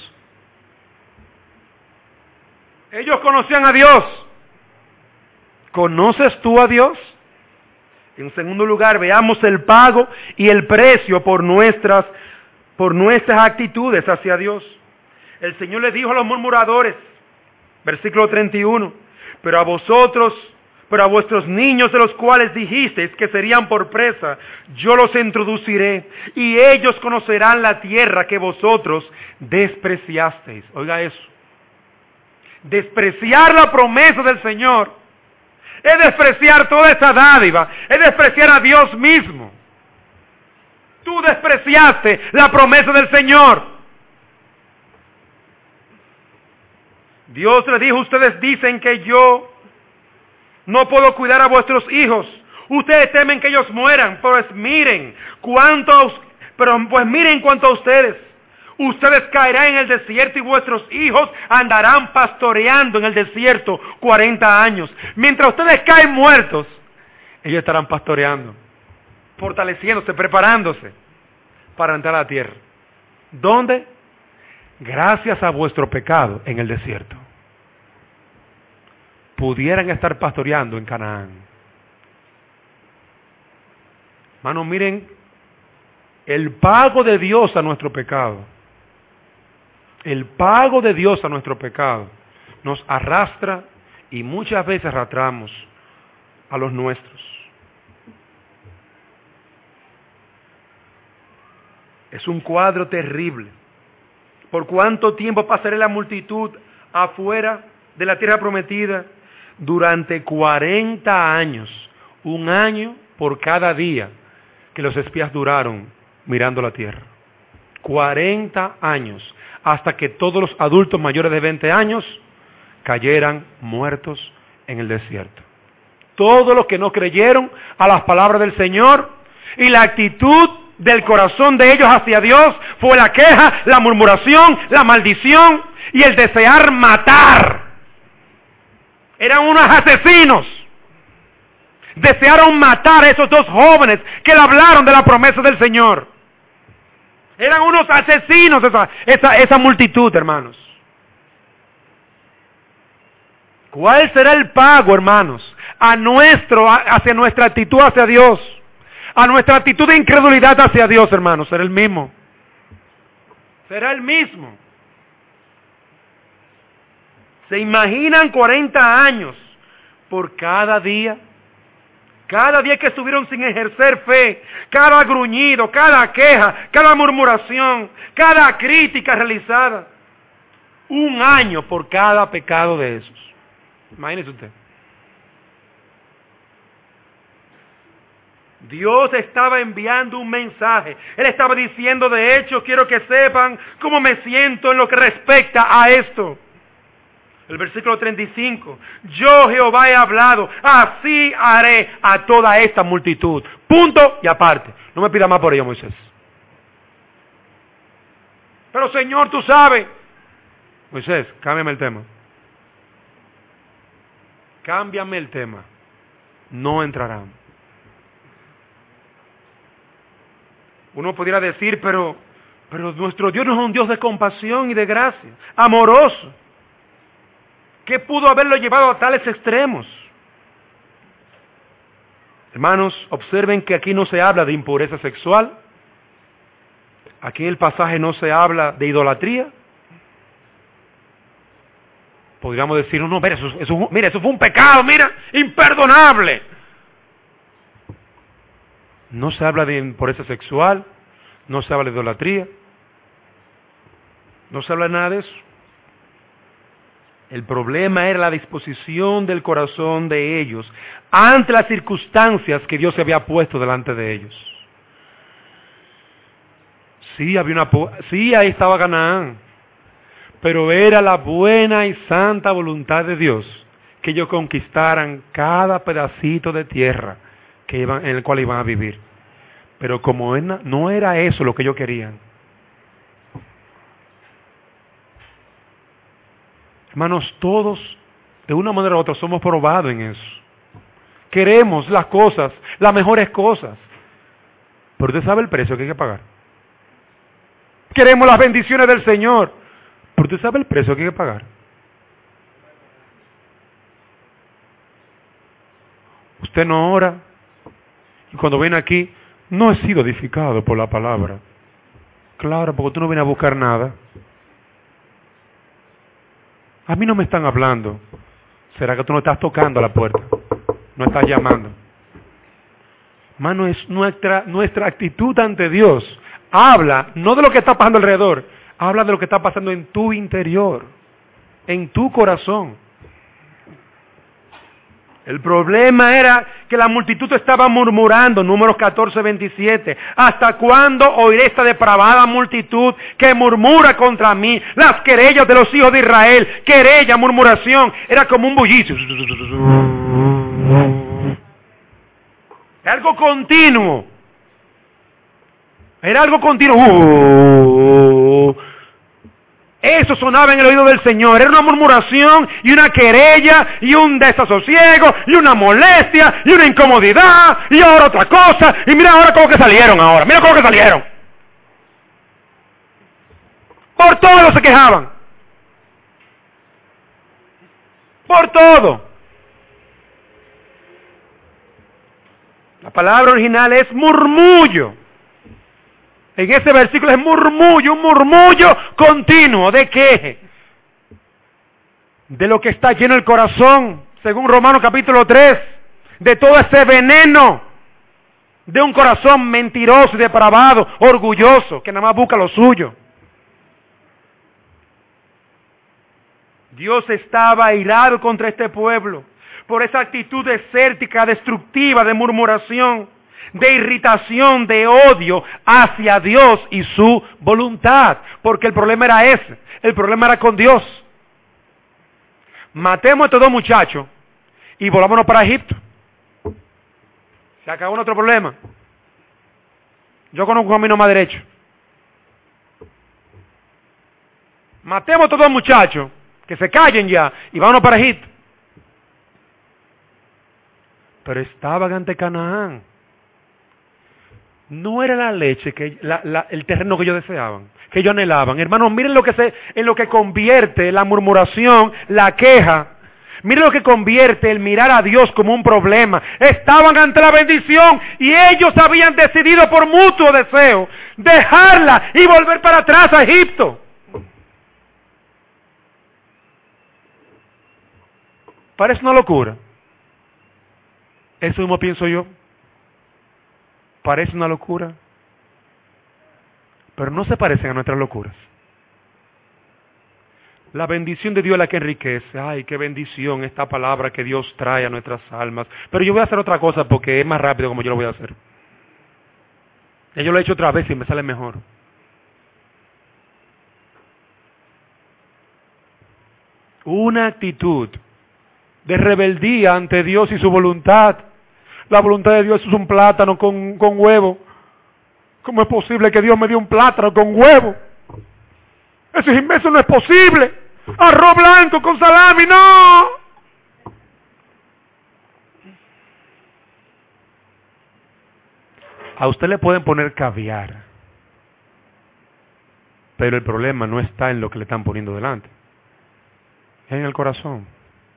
Ellos conocían a Dios. ¿Conoces tú a Dios? En segundo lugar, veamos el pago y el precio por nuestras actitudes hacia Dios. El Señor le dijo a los murmuradores, versículo 31, pero a vuestros niños de los cuales dijisteis que serían por presa, yo los introduciré, y ellos conocerán la tierra que vosotros despreciasteis. Oiga eso. Despreciar la promesa del Señor es despreciar toda esa dádiva, es despreciar a Dios mismo. Tú despreciaste la promesa del Señor. Dios le dijo, ustedes dicen que yo no puedo cuidar a vuestros hijos. Ustedes temen que ellos mueran, pues miren cuanto a ustedes. Ustedes caerán en el desierto y vuestros hijos andarán pastoreando en el desierto 40 años. Mientras ustedes caen muertos, ellos estarán pastoreando, fortaleciéndose, preparándose para entrar a la tierra. ¿Dónde? Gracias a vuestro pecado en el desierto. Pudieran estar pastoreando en Canaán. Hermanos, miren el pago de Dios a nuestro pecado. El pago de Dios a nuestro pecado nos arrastra y muchas veces arrastramos a los nuestros. Es un cuadro terrible. ¿Por cuánto tiempo pasaré la multitud afuera de la tierra prometida? Durante 40 años, un año por cada día que los espías duraron mirando la tierra. 40 años, hasta que todos los adultos mayores de 20 años cayeran muertos en el desierto. Todos los que no creyeron a las palabras del Señor, y la actitud del corazón de ellos hacia Dios fue la queja, la murmuración, la maldición y el desear matar. Eran unos asesinos. Desearon matar a esos dos jóvenes que le hablaron de la promesa del Señor. Eran unos asesinos esa multitud, hermanos. ¿Cuál será el pago, hermanos, hacia nuestra actitud hacia Dios? A nuestra actitud de incredulidad hacia Dios, hermanos, será el mismo. Será el mismo. ¿Se imaginan 40 años por cada día? Cada día que estuvieron sin ejercer fe, cada gruñido, cada queja, cada murmuración, cada crítica realizada. Un año por cada pecado de esos. Imagínese usted. Dios estaba enviando un mensaje. Él estaba diciendo, de hecho, quiero que sepan cómo me siento en lo que respecta a esto. El versículo 35, yo Jehová he hablado, así haré a toda esta multitud. Punto y aparte. No me pida más por ello, Moisés. Pero Señor, tú sabes. Moisés, cámbiame el tema. Cámbiame el tema. No entrarán. Uno pudiera decir, pero nuestro Dios no es un Dios de compasión y de gracia, amoroso. ¿Qué pudo haberlo llevado a tales extremos? Hermanos, observen que aquí no se habla de impureza sexual. Aquí en el pasaje no se habla de idolatría. Podríamos decir, no, mira, eso fue un pecado, mira, imperdonable. No se habla de impureza sexual, no se habla de idolatría, no se habla de nada de eso. El problema era la disposición del corazón de ellos ante las circunstancias que Dios se había puesto delante de ellos. Sí, sí, ahí estaba Canaán. Pero era la buena y santa voluntad de Dios que ellos conquistaran cada pedacito de tierra en el cual iban a vivir. Pero como no era eso lo que ellos querían. Hermanos, todos, de una manera u otra, somos probados en eso. Queremos las cosas, las mejores cosas. Pero usted sabe el precio que hay que pagar. Queremos las bendiciones del Señor. Pero usted sabe el precio que hay que pagar. Usted no ora. Y cuando viene aquí, no he sido edificado por la palabra. Claro, porque tú no vienes a buscar nada. A mí no me están hablando. ¿Será que tú no estás tocando a la puerta? No estás llamando. Hermano, es nuestra actitud ante Dios. Habla, no de lo que está pasando alrededor. Habla de lo que está pasando en tu interior. En tu corazón. El problema era que la multitud estaba murmurando, Números 14:27. ¿Hasta cuándo oiré esta depravada multitud que murmura contra mí? Las querellas de los hijos de Israel, querella, murmuración, era como un bullicio. Algo continuo. Era algo continuo. Eso sonaba en el oído del Señor. Era una murmuración y una querella y un desasosiego y una molestia y una incomodidad y ahora otra cosa. Y mira ahora cómo que salieron ahora. Mira cómo que salieron. Por todo se quejaban. Por todo. La palabra original es murmullo. En ese versículo es murmullo, un murmullo continuo. ¿De qué? De lo que está lleno el corazón, según Romanos capítulo 3. De todo ese veneno. De un corazón mentiroso y depravado, orgulloso, que nada más busca lo suyo. Dios estaba airado contra este pueblo por esa actitud desértica, destructiva, de murmuración, de irritación, de odio hacia Dios y su voluntad. Porque el problema era ese. El problema era con Dios. Matemos a estos dos muchachos y volámonos para Egipto. Se acabó nuestro problema. Yo conozco un camino más derecho. Matemos a estos dos muchachos, que se callen ya, y vámonos para Egipto. Pero estaban ante Canaán. No era la leche, el terreno que ellos deseaban, que ellos anhelaban. Hermanos, miren en lo que convierte la murmuración, la queja. Miren lo que convierte el mirar a Dios como un problema. Estaban ante la bendición y ellos habían decidido por mutuo deseo dejarla y volver para atrás a Egipto. Parece una locura. Eso mismo pienso yo. Parece una locura, pero no se parecen a nuestras locuras. La bendición de Dios es la que enriquece. Ay, qué bendición esta palabra que Dios trae a nuestras almas. Pero yo voy a hacer otra cosa porque es más rápido como yo lo voy a hacer. Ya yo lo he hecho otra vez y me sale mejor. Una actitud de rebeldía ante Dios y su voluntad. La voluntad de Dios es un plátano con huevo. ¿Cómo es posible que Dios me dio un plátano con huevo? Eso no es posible. Arroz blanco con salami, no. A usted le pueden poner caviar. Pero el problema no está en lo que le están poniendo delante. Es en el corazón.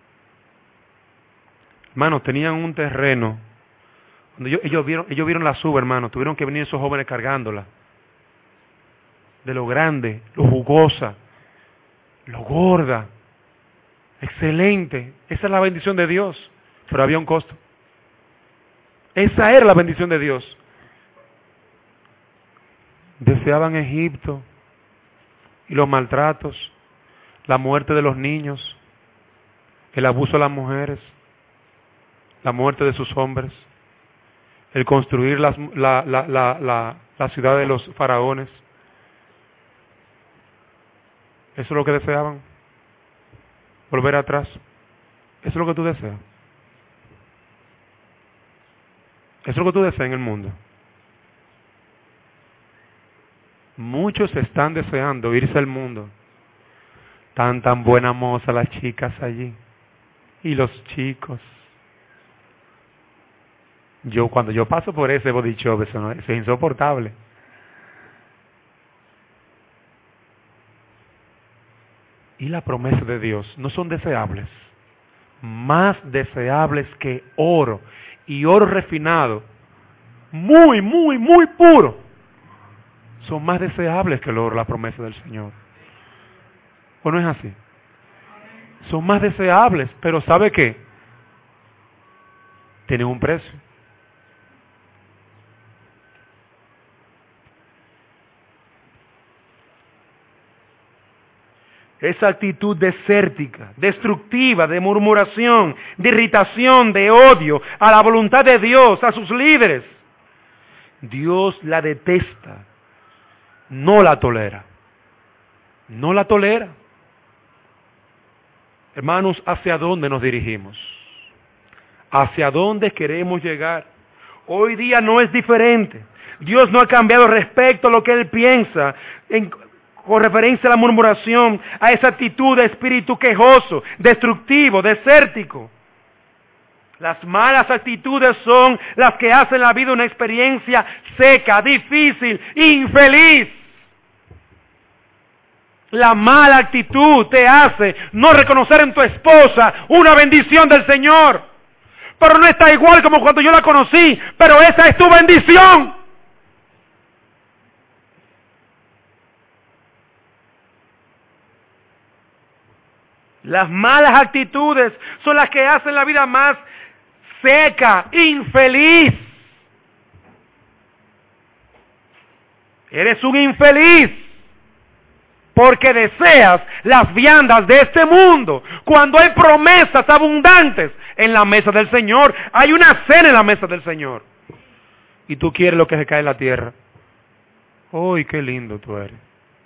Hermanos, tenían un terreno donde ellos vieron la suba, hermano. Tuvieron que venir esos jóvenes cargándola. De lo grande, lo jugosa, lo gorda. Excelente. Esa es la bendición de Dios. Pero había un costo. Esa era la bendición de Dios. Deseaban Egipto y los maltratos, la muerte de los niños, el abuso de las mujeres, la muerte de sus hombres, el construir la ciudad de los faraones, Eso es lo que deseaban. Volver atrás. Eso es lo que tú deseas. Eso es lo que tú deseas en el mundo. Muchos están deseando irse al mundo. Tan buena moza las chicas allí. Y los chicos. Cuando yo paso por ese body shop, eso es insoportable. Y la promesa de Dios no son deseables. Más deseables que oro. Y oro refinado. Muy, muy, muy puro. Son más deseables que el oro, la promesa del Señor. ¿O no es así? Son más deseables, pero ¿sabe qué? Tienen un precio. Esa actitud desértica, destructiva, de murmuración, de irritación, de odio a la voluntad de Dios, a sus líderes. Dios la detesta, no la tolera. No la tolera. Hermanos, ¿hacia dónde nos dirigimos? ¿Hacia dónde queremos llegar? Hoy día no es diferente. Dios no ha cambiado respecto a lo que Él piensa con referencia a la murmuración, a esa actitud de espíritu quejoso, destructivo, desértico. Las malas actitudes son las que hacen la vida una experiencia seca, difícil, infeliz. La mala actitud te hace no reconocer en tu esposa una bendición del Señor. Pero no está igual como cuando yo la conocí, pero esa es tu bendición. Las malas actitudes son las que hacen la vida más seca, infeliz. Eres un infeliz porque deseas las viandas de este mundo, cuando hay promesas abundantes en la mesa del Señor. Hay una cena en la mesa del Señor. Y tú quieres lo que se cae en la tierra. ¡Uy, qué lindo tú eres!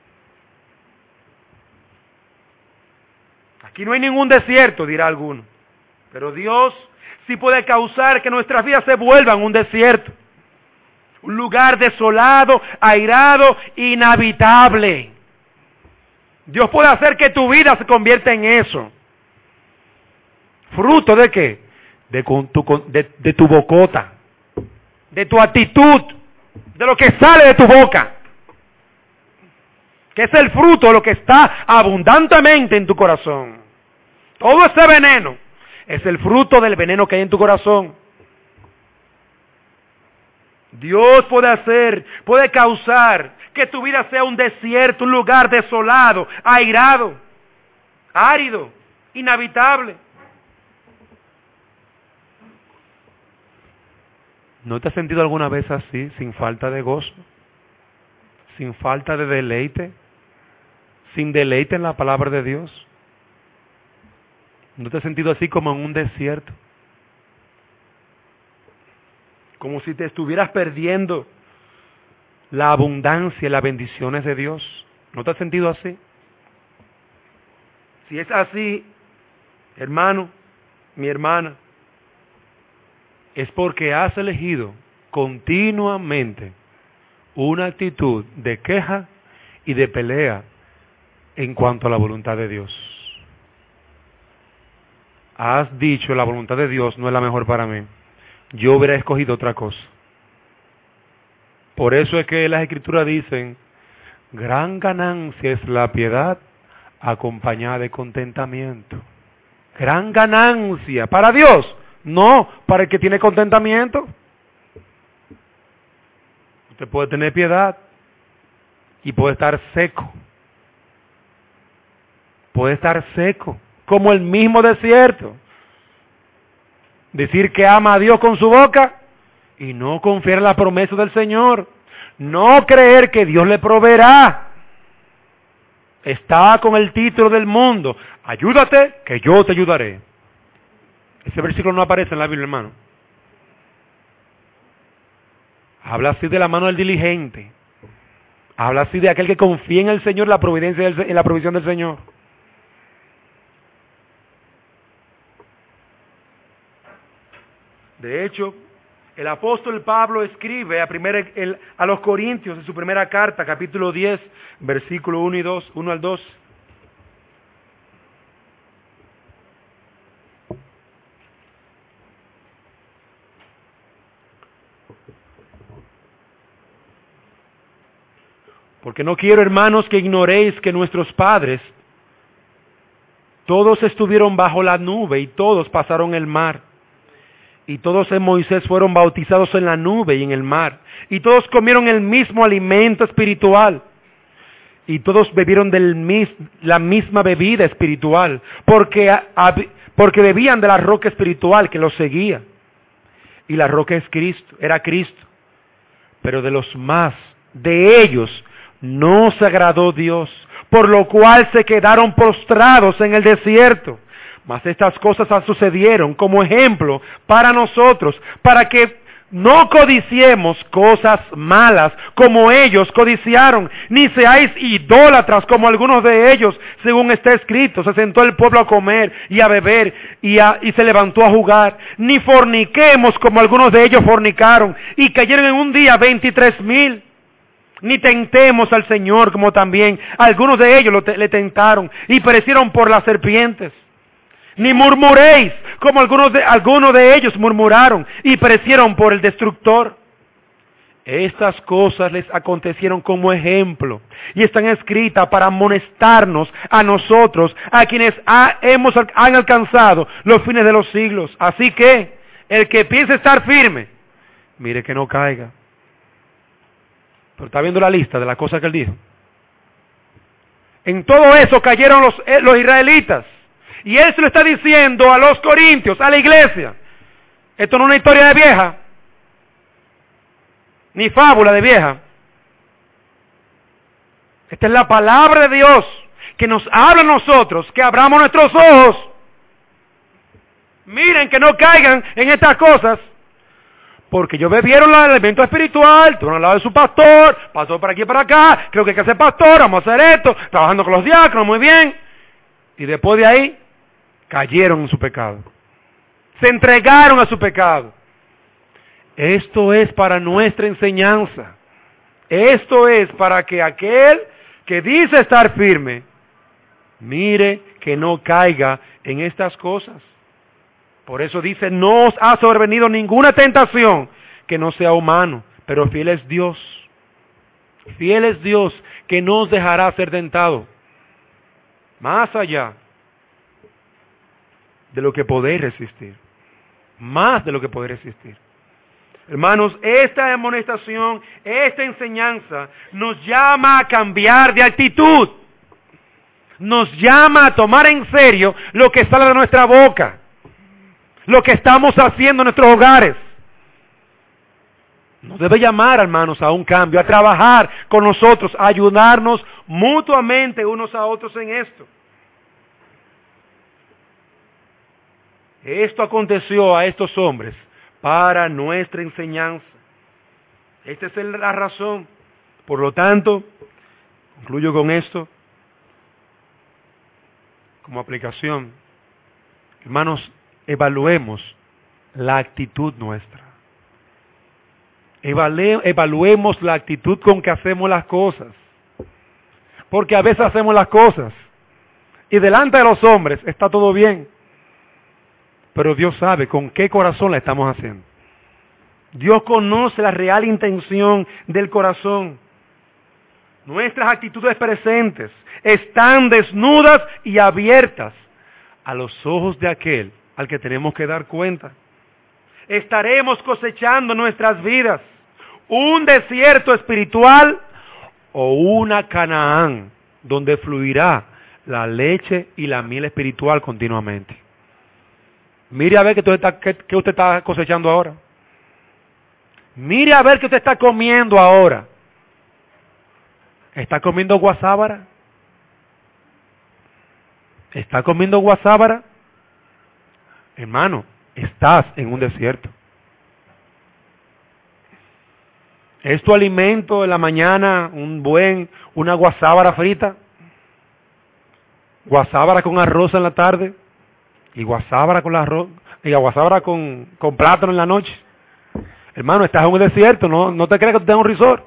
Aquí no hay ningún desierto, dirá alguno. Pero Dios sí puede causar que nuestras vidas se vuelvan un desierto. Un lugar desolado, airado, inhabitable. Dios puede hacer que tu vida se convierta en eso. ¿Fruto de qué? De tu bocota. De tu actitud. De lo que sale de tu boca. Que es el fruto de lo que está abundantemente en tu corazón. Todo ese veneno es el fruto del veneno que hay en tu corazón. Dios puede causar que tu vida sea un desierto, un lugar desolado, airado, árido, inhabitable. ¿No te has sentido alguna vez así, sin falta de gozo? ¿Sin falta de deleite? ¿Sin deleite en la palabra de Dios? ¿No te has sentido así como en un desierto? Como si te estuvieras perdiendo la abundancia y las bendiciones de Dios. ¿No te has sentido así? Si es así, hermano, mi hermana, es porque has elegido continuamente una actitud de queja y de pelea en cuanto a la voluntad de Dios. Has dicho, la voluntad de Dios no es la mejor para mí. Yo hubiera escogido otra cosa. Por eso es que las Escrituras dicen, gran ganancia es la piedad acompañada de contentamiento. Gran ganancia para Dios, no para el que tiene contentamiento. Usted puede tener piedad y puede estar seco. Puede estar seco, como el mismo desierto. Decir que ama a Dios con su boca y no confiar en la promesa del Señor. No creer que Dios le proveerá. Está con el título del mundo. Ayúdate, que yo te ayudaré. Ese versículo no aparece en la Biblia, hermano. Habla así de la mano del diligente. Habla así de aquel que confía en el Señor, la providencia en la provisión del Señor. De hecho, el apóstol Pablo escribe a los Corintios en su primera carta, capítulo 10, versículo 1 al 2. Porque no quiero, hermanos, que ignoréis que nuestros padres, todos estuvieron bajo la nube y todos pasaron el mar. Y todos en Moisés fueron bautizados en la nube y en el mar. Y todos comieron el mismo alimento espiritual. Y todos bebieron la misma bebida espiritual. Porque bebían de la roca espiritual que los seguía. Y la roca era Cristo. Pero de ellos no se agradó Dios, por lo cual se quedaron postrados en el desierto. Mas estas cosas sucedieron como ejemplo para nosotros, para que no codiciemos cosas malas como ellos codiciaron, ni seáis idólatras como algunos de ellos, según está escrito. Se sentó el pueblo a comer y a beber y se levantó a jugar. Ni forniquemos como algunos de ellos fornicaron y cayeron en un día 23,000. Ni tentemos al Señor como también algunos de ellos le tentaron y perecieron por las serpientes. Ni murmuréis como algunos de ellos murmuraron y perecieron por el destructor. Estas cosas les acontecieron como ejemplo y están escritas para amonestarnos a nosotros, a quienes han alcanzado los fines de los siglos. Así que el que piense estar firme, mire que no caiga. Pero está viendo la lista de las cosas que él dijo. En todo eso cayeron los israelitas. Y él se lo está diciendo a los corintios, a la iglesia. Esto no es una historia de vieja, ni fábula de vieja. Esta es la palabra de Dios que nos habla a nosotros, que abramos nuestros ojos. Miren que no caigan en estas cosas. Porque ellos bebieron el alimento espiritual, estuvieron al lado de su pastor, pasó por aquí y por acá, creo que hay que ser pastor, vamos a hacer esto, trabajando con los diáconos, muy bien. Y después de ahí, cayeron en su pecado. Se entregaron a su pecado. Esto es para nuestra enseñanza. Esto es para que aquel que dice estar firme, mire que no caiga en estas cosas. Por eso dice, no os ha sobrevenido ninguna tentación que no sea humano, pero fiel es Dios. Fiel es Dios que no os dejará ser tentado. Más allá de lo que podéis resistir. Más de lo que podéis resistir. Hermanos, esta amonestación, esta enseñanza nos llama a cambiar de actitud. Nos llama a tomar en serio lo que sale de nuestra boca. Lo que estamos haciendo en nuestros hogares. Nos debe llamar, hermanos, a un cambio, a trabajar con nosotros, a ayudarnos mutuamente unos a otros en esto. Esto aconteció a estos hombres para nuestra enseñanza. Esta es la razón. Por lo tanto, concluyo con esto como aplicación. Hermanos, evaluemos la actitud nuestra. Evaluemos la actitud con que hacemos las cosas. Porque a veces hacemos las cosas y delante de los hombres está todo bien. Pero Dios sabe con qué corazón la estamos haciendo. Dios conoce la real intención del corazón. Nuestras actitudes presentes están desnudas y abiertas a los ojos de aquel al que tenemos que dar cuenta. Estaremos cosechando en nuestras vidas un desierto espiritual o una Canaán donde fluirá la leche y la miel espiritual continuamente. Mire a ver qué usted está cosechando ahora. Mire a ver qué usted está comiendo ahora. ¿Está comiendo guasábara? ¿Está comiendo guasábara? Hermano, estás en un desierto. ¿Es tu alimento en la mañana una guasábara frita? ¿Guasábara con arroz en la tarde? ¿Y guasábara con arroz? ¿Y guasábara con plátano en la noche? Hermano, estás en un desierto, no te creas que tú tengas un resort.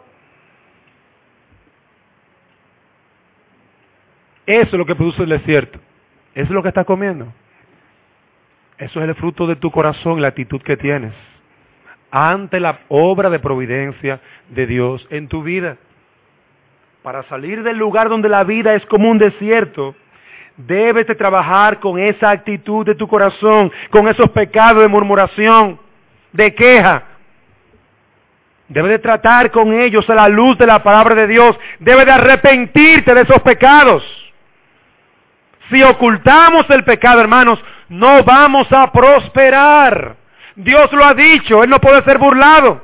Eso es lo que produce el desierto. Eso es lo que estás comiendo. Eso es el fruto de tu corazón, la actitud que tienes ante la obra de providencia de Dios en tu vida. Para salir del lugar donde la vida es como un desierto, debes de trabajar con esa actitud de tu corazón, con esos pecados de murmuración, de queja. Debes de tratar con ellos a la luz de la palabra de Dios. Debes de arrepentirte de esos pecados. Si ocultamos el pecado, hermanos, no vamos a prosperar. Dios lo ha dicho, Él no puede ser burlado.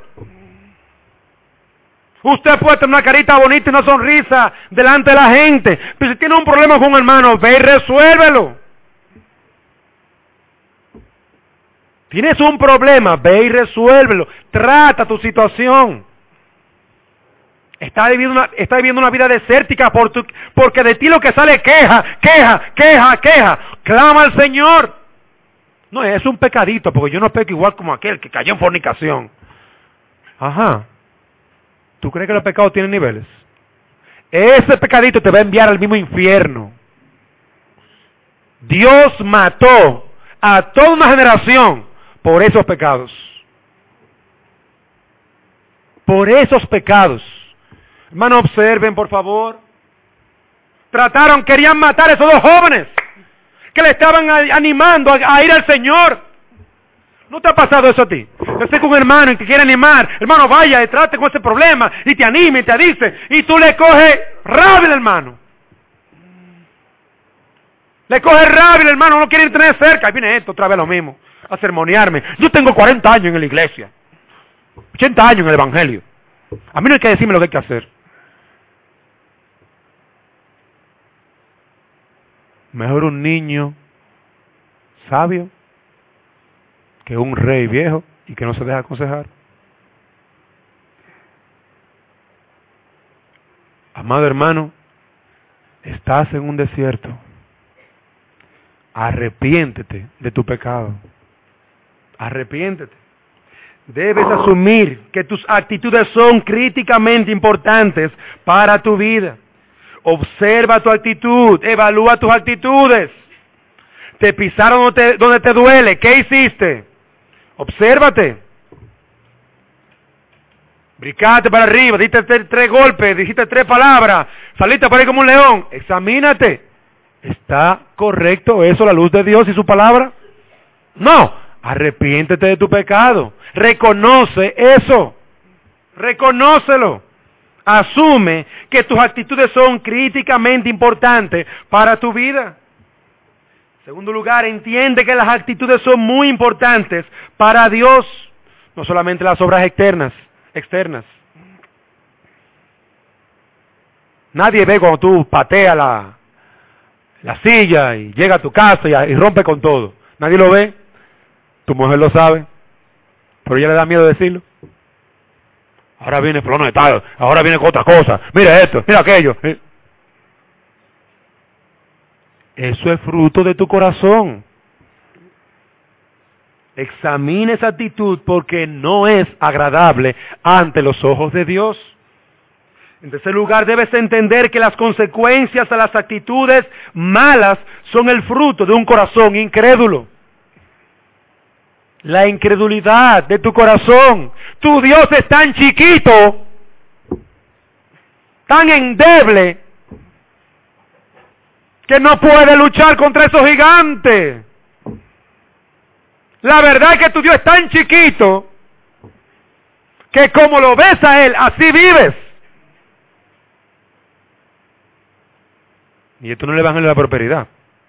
Usted puede tener una carita bonita y una sonrisa delante de la gente, pero si tiene un problema con un hermano, ve y resuélvelo. Tienes un problema, ve y resuélvelo. Trata tu situación. Estás viviendo una vida desértica porque de ti lo que sale es queja. Clama al Señor. No, es un pecadito, porque yo no peco igual como aquel que cayó en fornicación. Ajá. ¿Tú crees que los pecados tienen niveles? Ese pecadito te va a enviar al mismo infierno. Dios mató a toda una generación por esos pecados. Por esos pecados. Hermano, observen, por favor. Querían matar a esos dos jóvenes que le estaban animando a ir al Señor. ¿No te ha pasado eso a ti? Estás con un hermano y te quiere animar. Hermano, vaya, trate con ese problema y te anime y te dice. Y tú le coges rabia al hermano. Le coges rabia al hermano, no quiere tener cerca. Y viene esto otra vez lo mismo, a sermonearme. Yo tengo 40 años en la iglesia, 80 años en el evangelio. A mí no hay que decirme lo que hay que hacer. Mejor un niño sabio que un rey viejo y que no se deja aconsejar. Amado hermano, estás en un desierto. Arrepiéntete de tu pecado. Arrepiéntete. Debes asumir que tus actitudes son críticamente importantes para tu vida. Observa tu actitud, evalúa tus actitudes. Te pisaron donde te duele, ¿qué hiciste? Obsérvate. Brincaste para arriba, diste 3 golpes, dijiste 3 palabras, saliste por ahí como un león. Examínate. ¿Está correcto eso a la luz de Dios y su palabra? No. Arrepiéntete de tu pecado. Reconoce eso. Reconócelo. Asume que tus actitudes son críticamente importantes para tu vida. En segundo lugar, entiende que las actitudes son muy importantes para Dios, no solamente las obras externas. Nadie ve cuando tú pateas la silla y llega a tu casa y rompe con todo. Nadie lo ve. Tu mujer lo sabe, pero ella le da miedo decirlo. Ahora viene fulano de tal, ahora viene con otra cosa. Mira esto, mira aquello. Eso es fruto de tu corazón. Examina esa actitud porque no es agradable ante los ojos de Dios. En tercer lugar, debes entender que las consecuencias de las actitudes malas son el fruto de un corazón incrédulo. La incredulidad de tu corazón. Tu Dios es tan chiquito, tan endeble, que no puede luchar contra esos gigantes. La verdad es que tu Dios es tan chiquito, que como lo ves a Él, así vives. Y esto no es el evangelio de la prosperidad.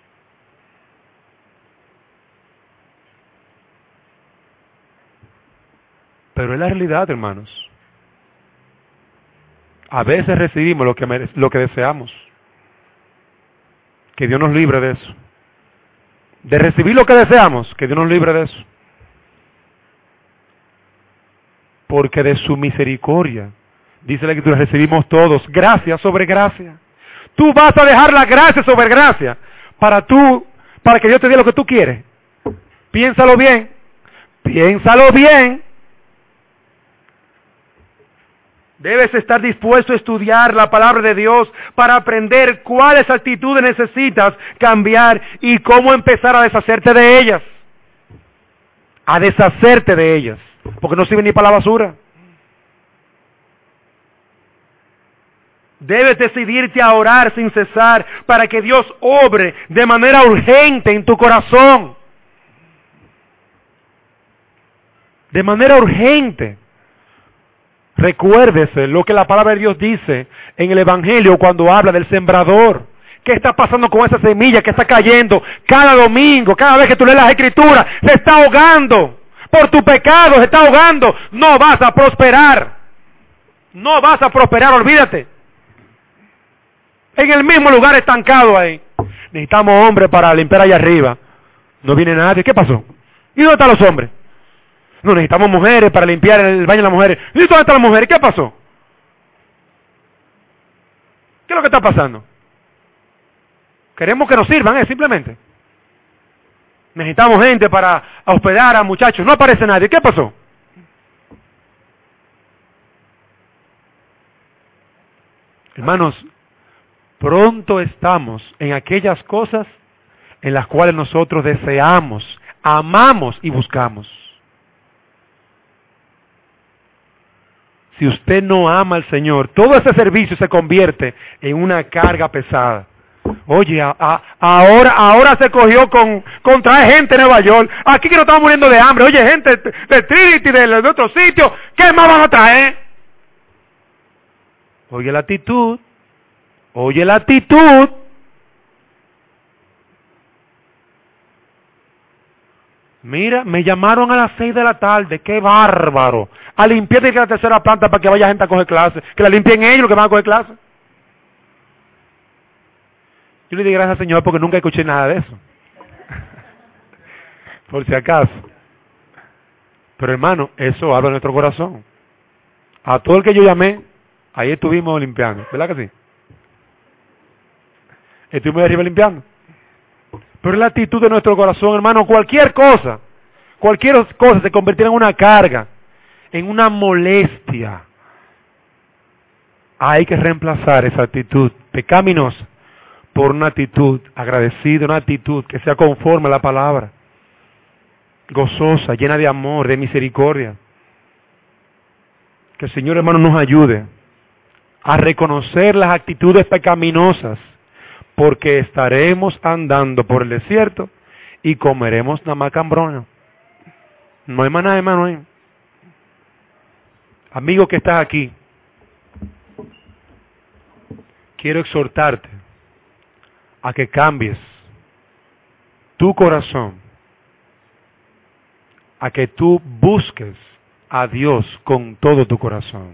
Pero es la realidad, hermanos. A veces recibimos lo que deseamos. Que Dios nos libre de eso. De recibir lo que deseamos, que Dios nos libre de eso. porque de su misericordia, dice la Escritura, recibimos todos gracia sobre gracia. Tú vas a dejar la gracia sobre gracia para que Dios te dé lo que tú quieres. Piénsalo bien, piénsalo bien. Debes estar dispuesto a estudiar la palabra de Dios para aprender cuáles actitudes necesitas cambiar y cómo empezar a deshacerte de ellas. A deshacerte de ellas, porque no sirven ni para la basura. Debes decidirte a orar sin cesar para que Dios obre de manera urgente en tu corazón. De manera urgente. Recuérdese lo que la palabra de Dios dice en el Evangelio cuando habla del sembrador. ¿Qué está pasando con esa semilla que está cayendo cada domingo? Cada vez que tú lees las Escrituras, se está ahogando. Por tu pecado se está ahogando. No vas a prosperar. No vas a prosperar, olvídate. En el mismo lugar estancado ahí. Necesitamos hombres para limpiar allá arriba. No viene nadie. ¿Qué pasó? ¿Y dónde están los hombres? No, necesitamos mujeres para limpiar el baño de las mujeres. ¿Y dónde están las mujeres? ¿Qué pasó? ¿Qué es lo que está pasando? Queremos que nos sirvan, simplemente. Necesitamos gente para hospedar a muchachos. No aparece nadie. ¿Qué pasó? Hermanos, pronto estamos en aquellas cosas en las cuales nosotros deseamos, amamos y buscamos. Si usted no ama al Señor, todo ese servicio se convierte en una carga pesada. Oye, ahora se cogió con traer gente de Nueva York. Aquí que nos estamos muriendo de hambre. Oye, gente de Trinity, de otro sitio. ¿Qué más van a traer? Oye la actitud. Oye la actitud. Mira, me llamaron a las 6 de la tarde. ¡Qué bárbaro! A limpiar de la tercera planta para que vaya gente a coger clases. Que la limpien ellos los que van a coger clases. Yo le di gracias al Señor porque nunca escuché nada de eso. Por si acaso. Pero hermano, eso habla en nuestro corazón. A todo el que yo llamé, ahí estuvimos limpiando. ¿Verdad que sí? Estuvimos de arriba limpiando. Pero es la actitud de nuestro corazón, hermano. Cualquier cosa se convertirá en una carga, en una molestia. Hay que reemplazar esa actitud pecaminosa por una actitud agradecida, una actitud que sea conforme a la palabra, gozosa, llena de amor, de misericordia. Que el Señor, hermano, nos ayude a reconocer las actitudes pecaminosas, porque estaremos andando por el desierto y comeremos nada más cambrona. No hay más nada, hermano. Amigo que estás aquí, quiero exhortarte a que cambies tu corazón, a que tú busques a Dios con todo tu corazón.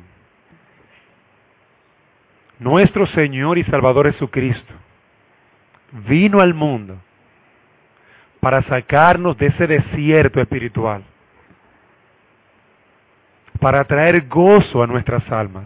Nuestro Señor y Salvador Jesucristo vino al mundo para sacarnos de ese desierto espiritual, para traer gozo a nuestras almas,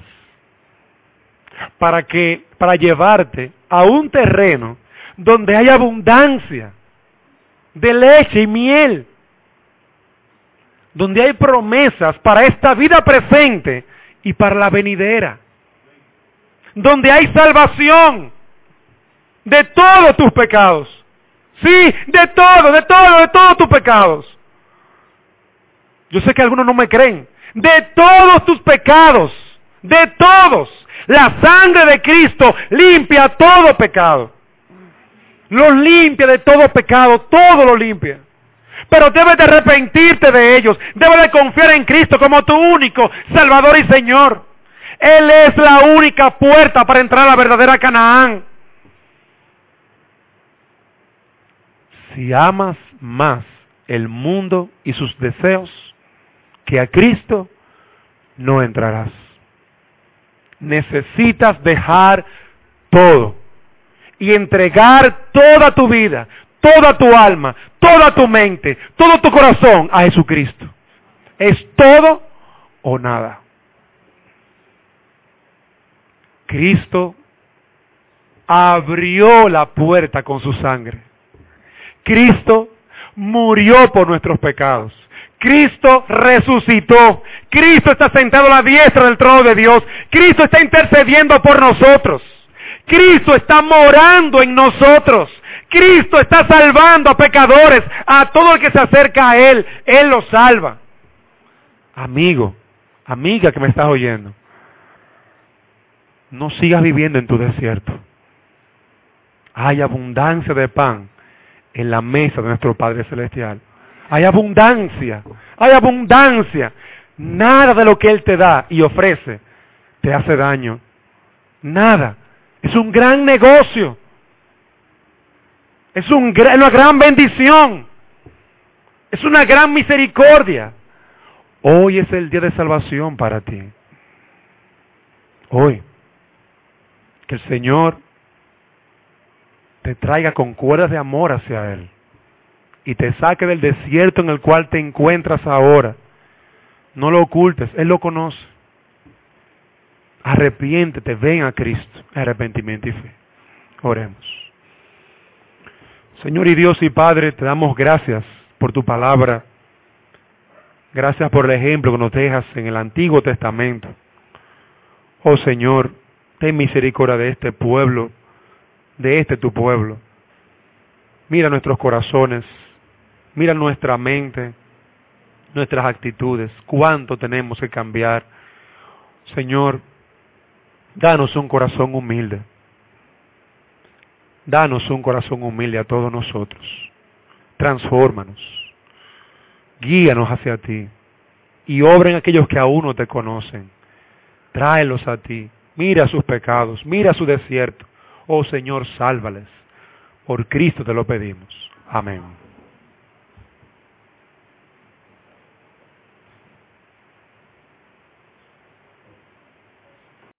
para llevarte a un terreno donde hay abundancia de leche y miel, donde hay promesas para esta vida presente y para la venidera, donde hay salvación de todos tus pecados. Sí, de todos tus pecados. Yo sé que algunos no me creen. De todos tus pecados, de todos. La sangre de Cristo limpia todo pecado. Los limpia de todo pecado, todo lo limpia. Pero debes de arrepentirte de ellos. Debes de confiar en Cristo como tu único Salvador y Señor. Él es la única puerta para entrar a la verdadera Canaán. Si amas más el mundo y sus deseos que a Cristo, no entrarás. Necesitas dejar todo y entregar toda tu vida, toda tu alma, toda tu mente, todo tu corazón a Jesucristo. Es todo o nada. Cristo abrió la puerta con su sangre. Cristo murió por nuestros pecados. Cristo resucitó. Cristo está sentado a la diestra del trono de Dios. Cristo está intercediendo por nosotros. Cristo está morando en nosotros. Cristo está salvando a pecadores, a todo el que se acerca a Él. Él los salva. Amigo, amiga que me estás oyendo, no sigas viviendo en tu desierto. Hay abundancia de pan en la mesa de nuestro Padre Celestial. Hay abundancia, hay abundancia. Nada de lo que Él te da y ofrece te hace daño. Nada. Es un gran negocio. Es una gran bendición. Es una gran misericordia. Hoy es el día de salvación para ti. Hoy. Que el Señor te traiga con cuerdas de amor hacia Él y te saque del desierto en el cual te encuentras ahora. No lo ocultes, Él lo conoce. Arrepiéntete, ven a Cristo, arrepentimiento y fe. Oremos. Señor y Dios y Padre, te damos gracias por tu palabra. Gracias por el ejemplo que nos dejas en el Antiguo Testamento. Oh Señor, ten misericordia de este pueblo, de este tu pueblo. Mira nuestros corazones, mira nuestra mente, nuestras actitudes, cuánto tenemos que cambiar. Señor, danos un corazón humilde. Danos un corazón humilde a todos nosotros. Transfórmanos. Guíanos hacia ti. Y obra en aquellos que aún no te conocen. Tráelos a ti. Mira sus pecados. Mira su desierto. Oh Señor, sálvales. Por Cristo te lo pedimos. Amén.